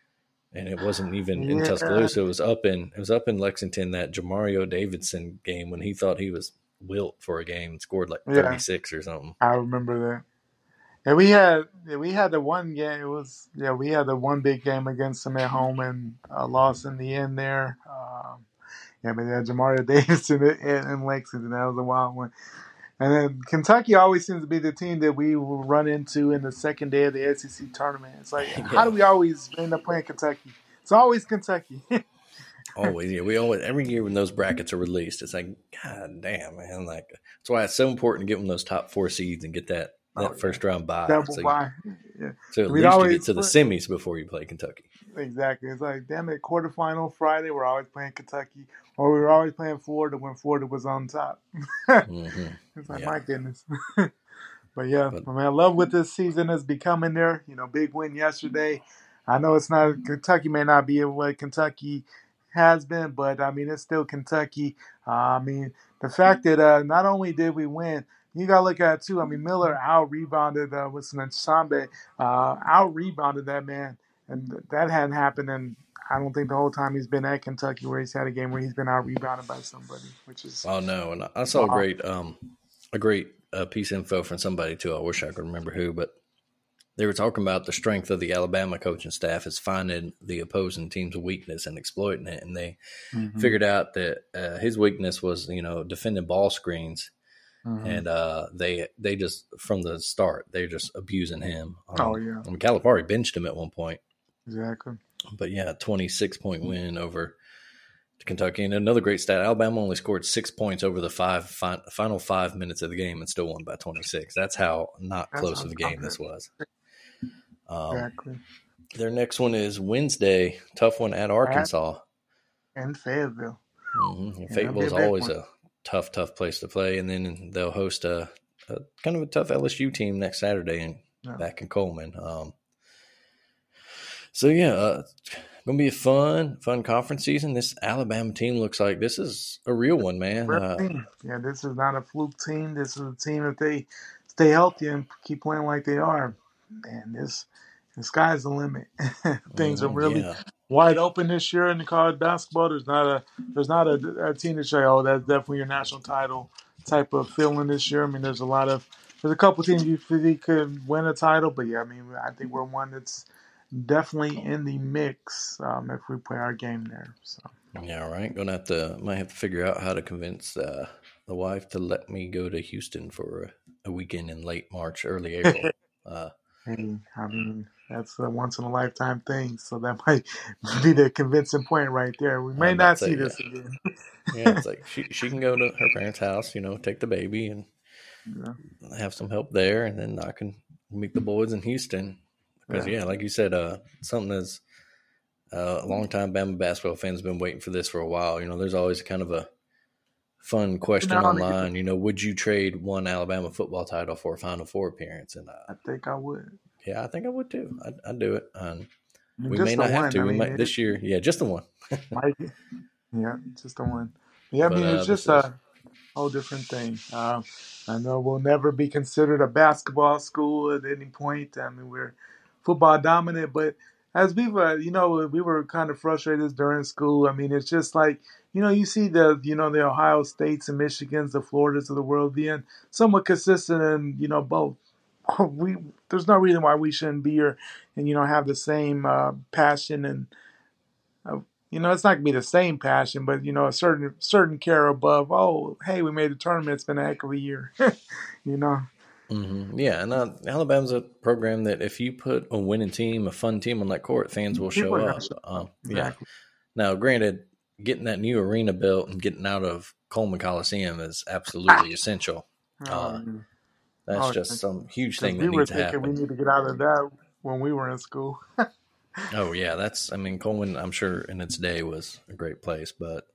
and it wasn't even yeah. in Tuscaloosa. It was up in it was up in Lexington, that Jamario Davidson game when he thought he was wilt for a game and scored like thirty-six yeah. or something. I remember that. And we had we had the one game. It was yeah we had the one big game against them at home and uh, lost in the end there. Um, yeah, but yeah, Jamario Davidson in, in Lexington, that was a wild one. And then Kentucky always seems to be the team that we will run into in the second day of the S E C tournament. It's like, yeah. how do we always end up playing Kentucky? It's always Kentucky. Always, yeah. We always every year when those brackets are released, it's like, God damn, man! Like that's why it's so important to get one of those top four seeds and get that. That oh, first round bye. Double so, bye. Yeah. So at We'd least you get to the semis before you play Kentucky. Exactly. It's like, damn it, quarterfinal Friday, we're always playing Kentucky. Or we were always playing Florida when Florida was on top. mm-hmm. It's like, yeah. my goodness. But yeah, but, I mean, I love what this season is becoming there. You know, big win yesterday. I know it's not, Kentucky may not be what Kentucky has been, but I mean, it's still Kentucky. Uh, I mean, the fact that uh, not only did we win, you got to look at it, too. I mean, Miller out-rebounded uh, with Sambe, uh, out-rebounded that man. And that hadn't happened, and I don't think the whole time he's been at Kentucky where he's had a game where he's been out-rebounded by somebody, which is... Oh, no. And I saw wow. a great um, a great uh, piece of info from somebody, too. I wish I could remember who, but they were talking about the strength of the Alabama coaching staff is finding the opposing team's weakness and exploiting it. And they mm-hmm. figured out that uh, his weakness was, you know, defending ball screens. Mm-hmm. And uh, they they just, from the start, they're just abusing him. Um, oh, yeah. I mean, Calipari benched him at one point. Exactly. But, yeah, twenty-six point win over Kentucky. And another great stat, Alabama only scored six points over the five fi- final five minutes of the game and still won by twenty-six. That's how not That's close of a game this was. Um, exactly. Their next one is Wednesday. Tough one at Arkansas. And Fayetteville. Mm-hmm. Yeah, Fayetteville is always one. a tough, tough place to play. And then they'll host a, a kind of a tough L S U team next Saturday in, yeah. back in Coleman. Um, so, yeah, uh, going to be a fun, fun conference season. This Alabama team looks like this is a real one, man. Uh, yeah, this is not a fluke team. This is a team if they stay healthy and keep playing like they are. Man, this the sky's the limit. Things mm, are really yeah. wide open this year in the college basketball. There's not a there's not a, a team to say, oh, that's definitely your national title type of feeling this year. I mean, there's a lot of there's a couple teams you think could win a title, but yeah, I mean, I think we're one that's definitely in the mix um, if we play our game there. So yeah, right. Gonna have to might have to figure out how to convince uh, the wife to let me go to Houston for a, a weekend in late March, early April. uh, Hey, I mean, that's a once-in-a-lifetime thing, so that might be the convincing point right there. We may not see yeah. this again. Yeah, it's like she she can go to her parents' house, you know, take the baby and Yeah, have some help there, and then I can meet the boys in Houston. Because yeah. yeah, like you said, uh, something that's uh, a long time Bama basketball fans been waiting for this for a while. You know, there's always kind of a fun You question know, online. You know, would you trade one Alabama football title for a Final Four appearance? And uh, I think I would. yeah, I think I would too. I'd, I'd do it. Um, And we may just the not have one. to. I We mean, might it this year. Yeah, just the one. might. Yeah, just the one. Yeah, I But mean, it's uh, this just is a whole different thing. Uh, I know we'll never be considered a basketball school at any point. I mean, we're football dominant, but as we were, you know, we were kind of frustrated during school. I mean, it's just like, you know, you see the, you know, the Ohio States and Michigans, the Floridas of the world being somewhat consistent in, you know, both. We there's no reason why we shouldn't be here and, you know, have the same uh, passion and uh, you know, it's not gonna be the same passion, but you know, a certain certain care above. Oh, hey, we made the tournament. It's been a heck of a year. you know, mm-hmm. Yeah, and uh, Alabama's a program that if you put a winning team, a fun team on that court, fans will people show are gonna up. show up. Um, yeah. Exactly. Now, granted, getting that new arena built and getting out of Coleman Coliseum is Ah, absolutely essential. oh, Uh, yeah. that's Oh, just some huge because thing we that were needs to thinking we happen. need to get out of that when we were in school. Oh yeah, that's. I mean, Coleman, I'm sure in its day was a great place, but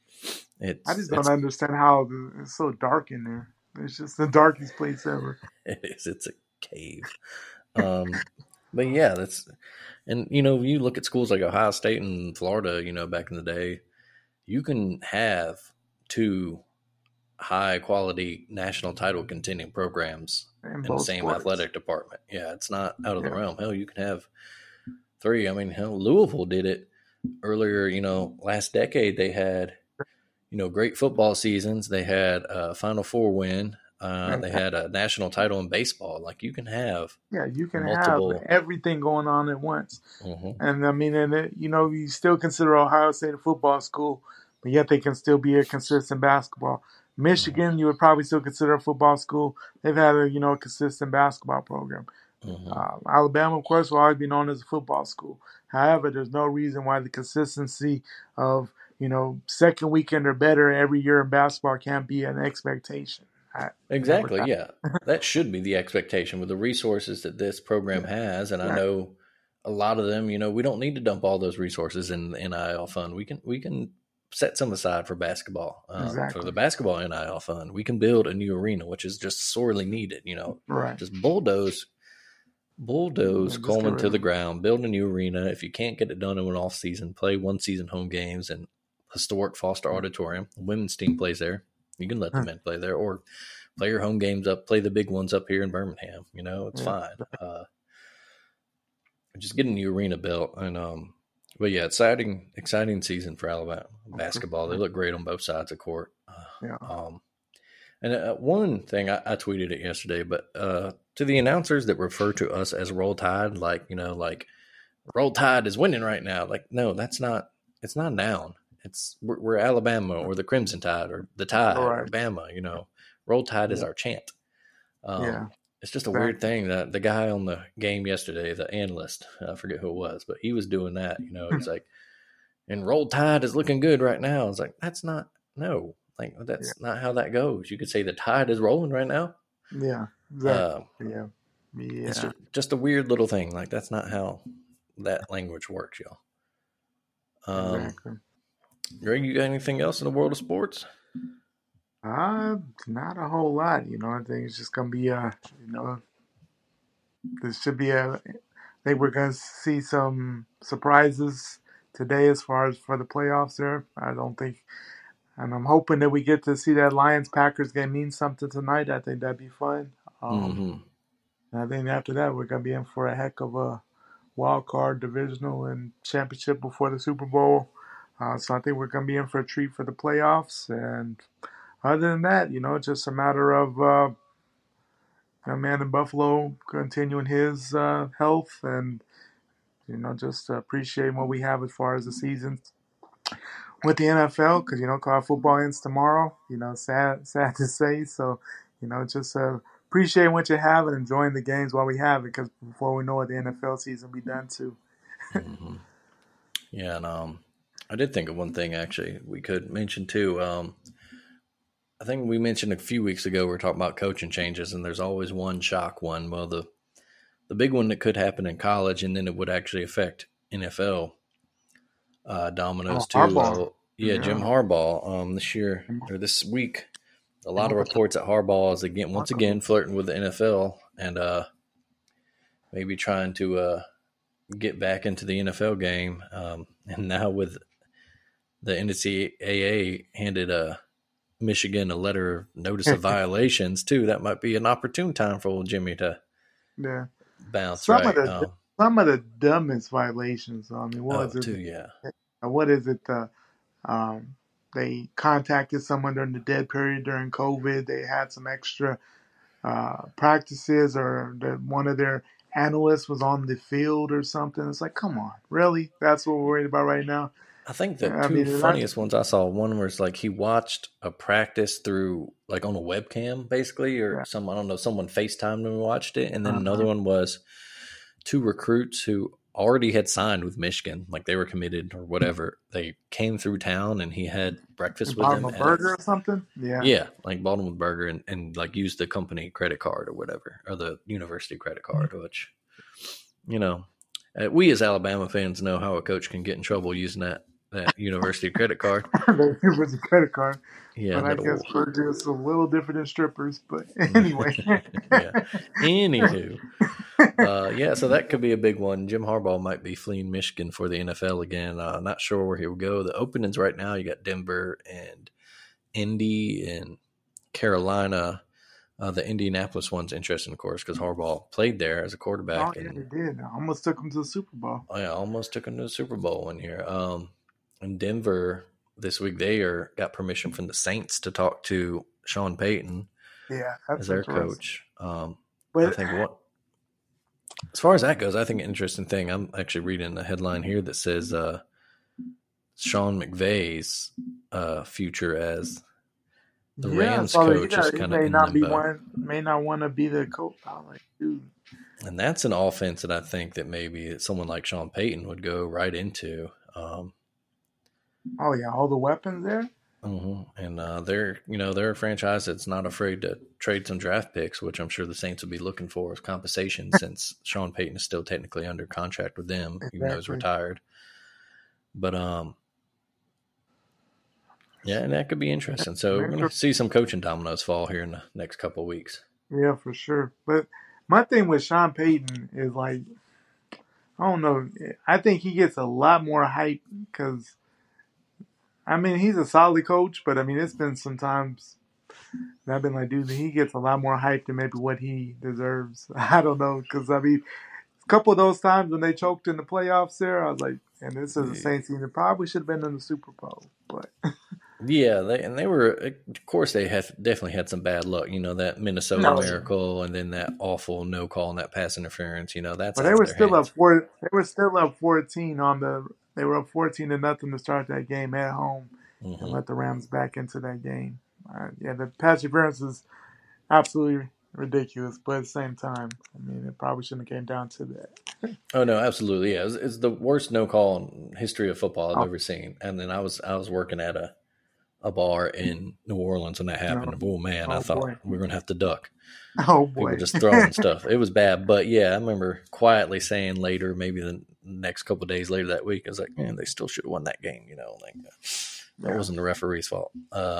I it's just don't it's understand how the, it's so dark in there. It's just the darkest place ever. it is it's a cave. Um, but yeah, that's and you know you look at schools like Ohio State and Florida. You know, back in the day, you can have two high quality national title contending programs In in the both same sports. athletic department. Yeah, it's not out of the Yeah. realm. Hell, you can have three. I mean, hell, Louisville did it earlier. You know, last decade they had you know great football seasons. They had a Final Four win. Uh, And they had a national title in baseball. Like you can have yeah, you can have multiple. everything going on at once. Mhm, And I mean, and it, you know, you still consider Ohio State a football school, but yet they can still be a consistent basketball. mhm, Michigan, you would probably still consider a football school. They've had a you know a consistent basketball program. mhm. Uh, Alabama, of course, will always be known as a football school. However, there's no reason why the consistency of you know second weekend or better every year in basketball can't be an expectation. I never Exactly. got. Yeah. That should be the expectation with the resources that this program Yeah, has. And I exactly. know a lot of them, you know, we don't need to dump all those resources in the N I L fund. We can, we can set some aside for basketball, uh, for Exactly. the basketball N I L fund. We can build a new arena, which is just sorely needed, you know, Right. just bulldoze, bulldoze Yeah, just get Coleman rid to of the them. ground, build a new arena. If you can't get it done in an off season, play one season home games and historic Foster Auditorium. The women's team plays there. You can let the men play there or play your home games up, play the big ones up here in Birmingham. You know, it's Yeah. fine. Uh, just getting the arena built, and um, but yeah, exciting, exciting season for Alabama basketball. They look great on both sides of court. Yeah. Uh, um, and uh, one thing I, I tweeted it yesterday, but uh, to the announcers that refer to us as Roll Tide, like you know, like Roll Tide is winning right now. Like, no, that's not. It's not a noun. It's we're, we're Alabama or the Crimson Tide or the All Tide or right. Bama. You know, Roll Tide is Yeah. our chant. Um, Yeah. it's just a weird Exactly. thing that the guy on the game yesterday, the analyst, I forget who it was, but he was doing that. You know, he's like, and Roll Tide is looking good right now. It's like, that's not, no, like, Yeah. that's not how that goes. You could say the tide is rolling right now. Yeah. Uh, Exactly. Yeah. it's Yeah. just, just a weird little thing. Like, that's not how that language works, y'all. Um, Exactly. Greg, you got anything else in the world of sports? Uh, not a whole lot. You know, I think it's just gonna be uh, you know, this should be a. I think we're gonna see some surprises today as far as for the playoffs. There, I don't think, and I'm hoping that we get to see that Lions Packers game mean something tonight. I think that'd be fun. Um, Mm-hmm. and I think after that we're gonna be in for a heck of a wild card, divisional, and championship before the Super Bowl. Uh, so I think we're gonna be in for a treat for the playoffs. And other than that, you know, it's just a matter of uh, a man in Buffalo continuing his uh, health and you know just appreciating what we have as far as the season with the N F L because you know college football ends tomorrow. You know, sad sad to say. So you know, just uh, appreciating what you have and enjoying the games while we have it because before we know it, the N F L season will be done too. Mm-hmm. Yeah, and um, I did think of one thing actually we could mention too. Um, I think we mentioned a few weeks ago we were talking about coaching changes, and there's always one shock one. Well, the the big one that could happen in college, and then it would actually affect N F L uh, Oh, dominoes too. Harbaugh. Uh, yeah, Jim Yeah. Harbaugh. Um, this year or this week, a lot of Marcus reports that Harbaugh is again once Marcus. again flirting with the N F L and uh, maybe trying to uh, get back into the N F L game. Um, and now with the N C double A handed a Michigan a letter of notice of violations too. That might be an opportune time for old Jimmy to Yeah. bounce, Some of right? the Um, some of the dumbest violations. I mean, what oh, was it? too, yeah. What is it? Uh, um, they contacted someone during the dead period during COVID. They had some extra uh, practices, or that one of their analysts was on the field or something. It's like, come on, really? That's what we're worried about right now. I think the I two mean, that's funniest ones I saw, one was like he watched a practice through like on a webcam, basically, or yeah. some I don't know, someone FaceTimed him and watched it, and then another Uh-huh. one was two recruits who already had signed with Michigan, like they were committed or whatever. They came through town and he had breakfast with Bought him them a at a burger or something. Yeah. yeah, like bought them with burger and, and like used the company credit card or whatever, or the university credit card, which you know, uh, we as Alabama fans know how a coach can get in trouble using that that university credit card. It was a credit card. Yeah, But I that guess old. burger is a little different than strippers. But anyway. Yeah. Anywho, uh, yeah, so that could be a big one. Jim Harbaugh might be fleeing Michigan for the N F L again. Uh, not sure where he will go. The openings right now, you got Denver and Indy and Carolina. Uh, the Indianapolis one's interesting, of course, because Harbaugh played there as a Oh, quarterback yeah, and they did. I almost took him to the Super Bowl. I almost took him to the Super Bowl one year. Um, in Denver this week, they are got permission from the Saints to talk to Sean Payton Yeah, as that's their interesting. coach. Um, I But think what as far as that goes, I think an interesting thing. I'm actually reading a headline here that says uh, Sean McVay's uh, future as the yeah, Rams so he, coach is not, he kind of may in not be limbo. one, may not want to be the coach. I'm like, dude. And that's an offense that I think that maybe someone like Sean Payton would go right into. Um, Oh yeah, all the weapons there. Mm-hmm. And uh, they're, you know, they're a franchise that's not afraid to trade some draft picks, which I'm sure the Saints will be looking for as compensation since Sean Payton is still technically under contract with them, even though he's Exactly. retired. But um, yeah, and that could be interesting. So we're going to see some coaching dominoes fall here in the next couple of weeks. Yeah, for sure. But my thing with Sean Payton is like, I don't know. I think he gets a lot more hype because, I mean, he's a solid coach, but I mean, it's been some times that I've been like, dude, he gets a lot more hype than maybe what he deserves. I don't know, because I mean, a couple of those times when they choked in the playoffs there, I was like, and this is the Saints team that probably should have been in the Super Bowl. But yeah, they and they were, of course, they have definitely had some bad luck. You know, that Minnesota no, miracle, and then that awful no call and that pass interference. You know, that's but out they of were their still hands. up four. They were still up fourteen on the. They were up fourteen to nothing to start that game at home, Mm-hmm. and let the Rams back into that game. Uh, yeah, the pass interference is absolutely ridiculous, but at the same time, I mean, it probably shouldn't have came down to that. Oh no, absolutely, yeah. It's, it's the worst no call in history of football I've Oh, ever seen. And then I was I was working at a, a bar in New Orleans when that happened. no. Oh man, I Oh thought boy. we were gonna have to duck. Oh People boy. just throwing stuff. It was bad, but yeah, I remember quietly saying later, maybe the next couple of days later that week, I was like, man, they still should have won that game. You know, like that Yeah. wasn't the referee's fault. Uh,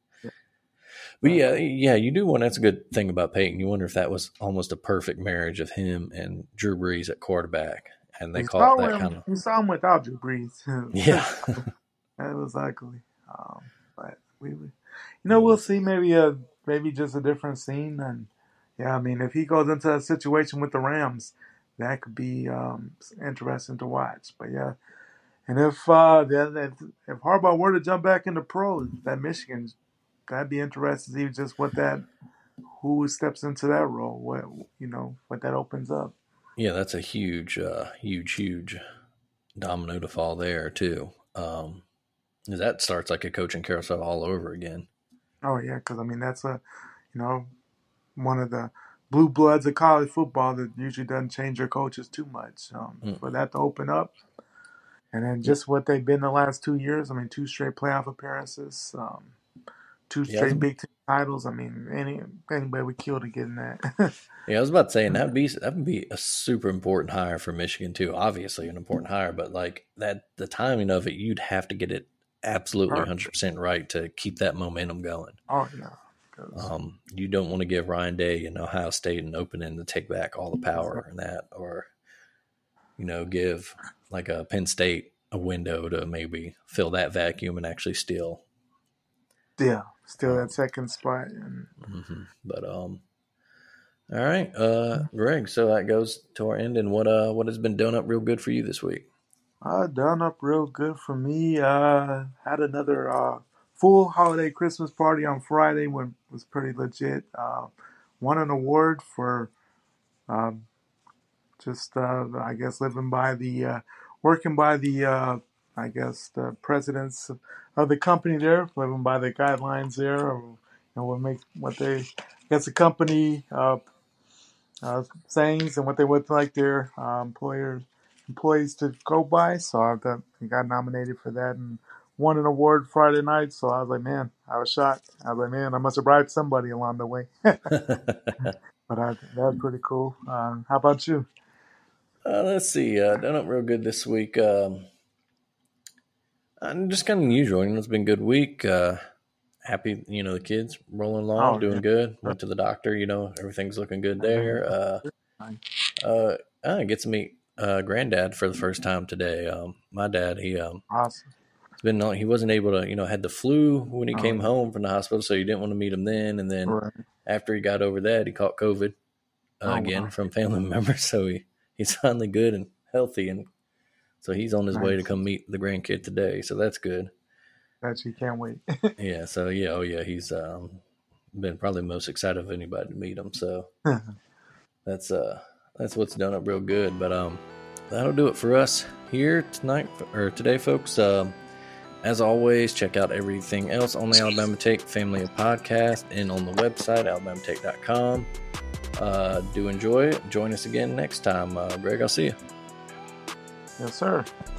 But yeah, yeah, you do wonder. That's a good thing about Peyton. You wonder if that was almost a perfect marriage of him and Drew Brees at quarterback, and they You caught saw that him. kind of You saw him without Drew Brees. yeah. That was ugly. Um, but we, we, you know, we'll see. Maybe a maybe just a different scene. And yeah, I mean, if he goes into a situation with the Rams, that could be um, interesting to watch. But yeah, and if uh, if, if Harbaugh were to jump back into pro, that Michigan, that'd be interesting to see just what that who steps into that role. What you know, what that opens up. Yeah, that's a huge, uh, huge, huge domino to fall there too. Um, that starts like a coaching carousel all over again. Oh yeah, because I mean that's a, you know, one of the blue bloods of college football that usually doesn't change their coaches too much. Um, Mm. for that to open up, And then just what they've been the last two years. I mean, two straight playoff appearances, um, two Yeah, I was, straight Big Ten titles. I mean, any anybody would kill to get in that. yeah, I was about to say, and that'd be that would be a super important hire for Michigan too. Obviously, an important hire, but like that, the timing of it, you'd have to get it absolutely one hundred percent right to keep that momentum going. Oh yeah. Um, you don't want to give Ryan Day and Ohio State an opening to take back all the power and that, or you know, give like a Penn State a window to maybe fill that vacuum and actually steal. Yeah, still um, that second spot. And... Mm-hmm. But um, all right, uh, Greg. So that goes to our end. And what uh, what has been done up real good for you this week? Uh, done up real good for me. Uh, had another uh. full holiday Christmas party on Friday when was pretty legit. Uh, won an award for um, just uh, I guess living by the uh, working by the uh, I guess the presidents of the company there, living by the guidelines there, or, and what make what they I guess the company uh, uh, sayings and what they would like their uh, employers employees to go by. So I got, got nominated for that and won an award Friday night. So I was like, man, I was shocked. I was like, man, I must have bribed somebody along the way. But I, that was pretty cool. Um, how about you? Uh, let's see. Uh, done up real good this week. Um, I'm just kind of unusual. You know, it's been a good week. Uh, happy, you know, the kids rolling along, oh, doing yeah. good. Went to the doctor. You know, everything's looking good there. Uh, uh, I get to meet uh, granddad for the first time today. Um, my dad, he um, awesome. Been he wasn't able to, you know, had the flu when he oh, came home from the hospital, so he didn't want to meet him then. And then right. after he got over that, he caught COVID uh, oh, again wow. from family members. So he, he's finally good and healthy, and so he's on his nice. way to come meet the grandkid today. So that's good. Actually, can't wait. yeah. So yeah, oh yeah, he's um, been probably most excited of anybody to meet him. So that's uh that's what's done up real good. But um, that'll do it for us here tonight or today, folks. Um. As always, check out everything else on the Alabama Take Family of Podcast and on the website, alabama take dot com. Uh, do enjoy it. Join us again next time. Uh, Greg, I'll see you. Yes, sir.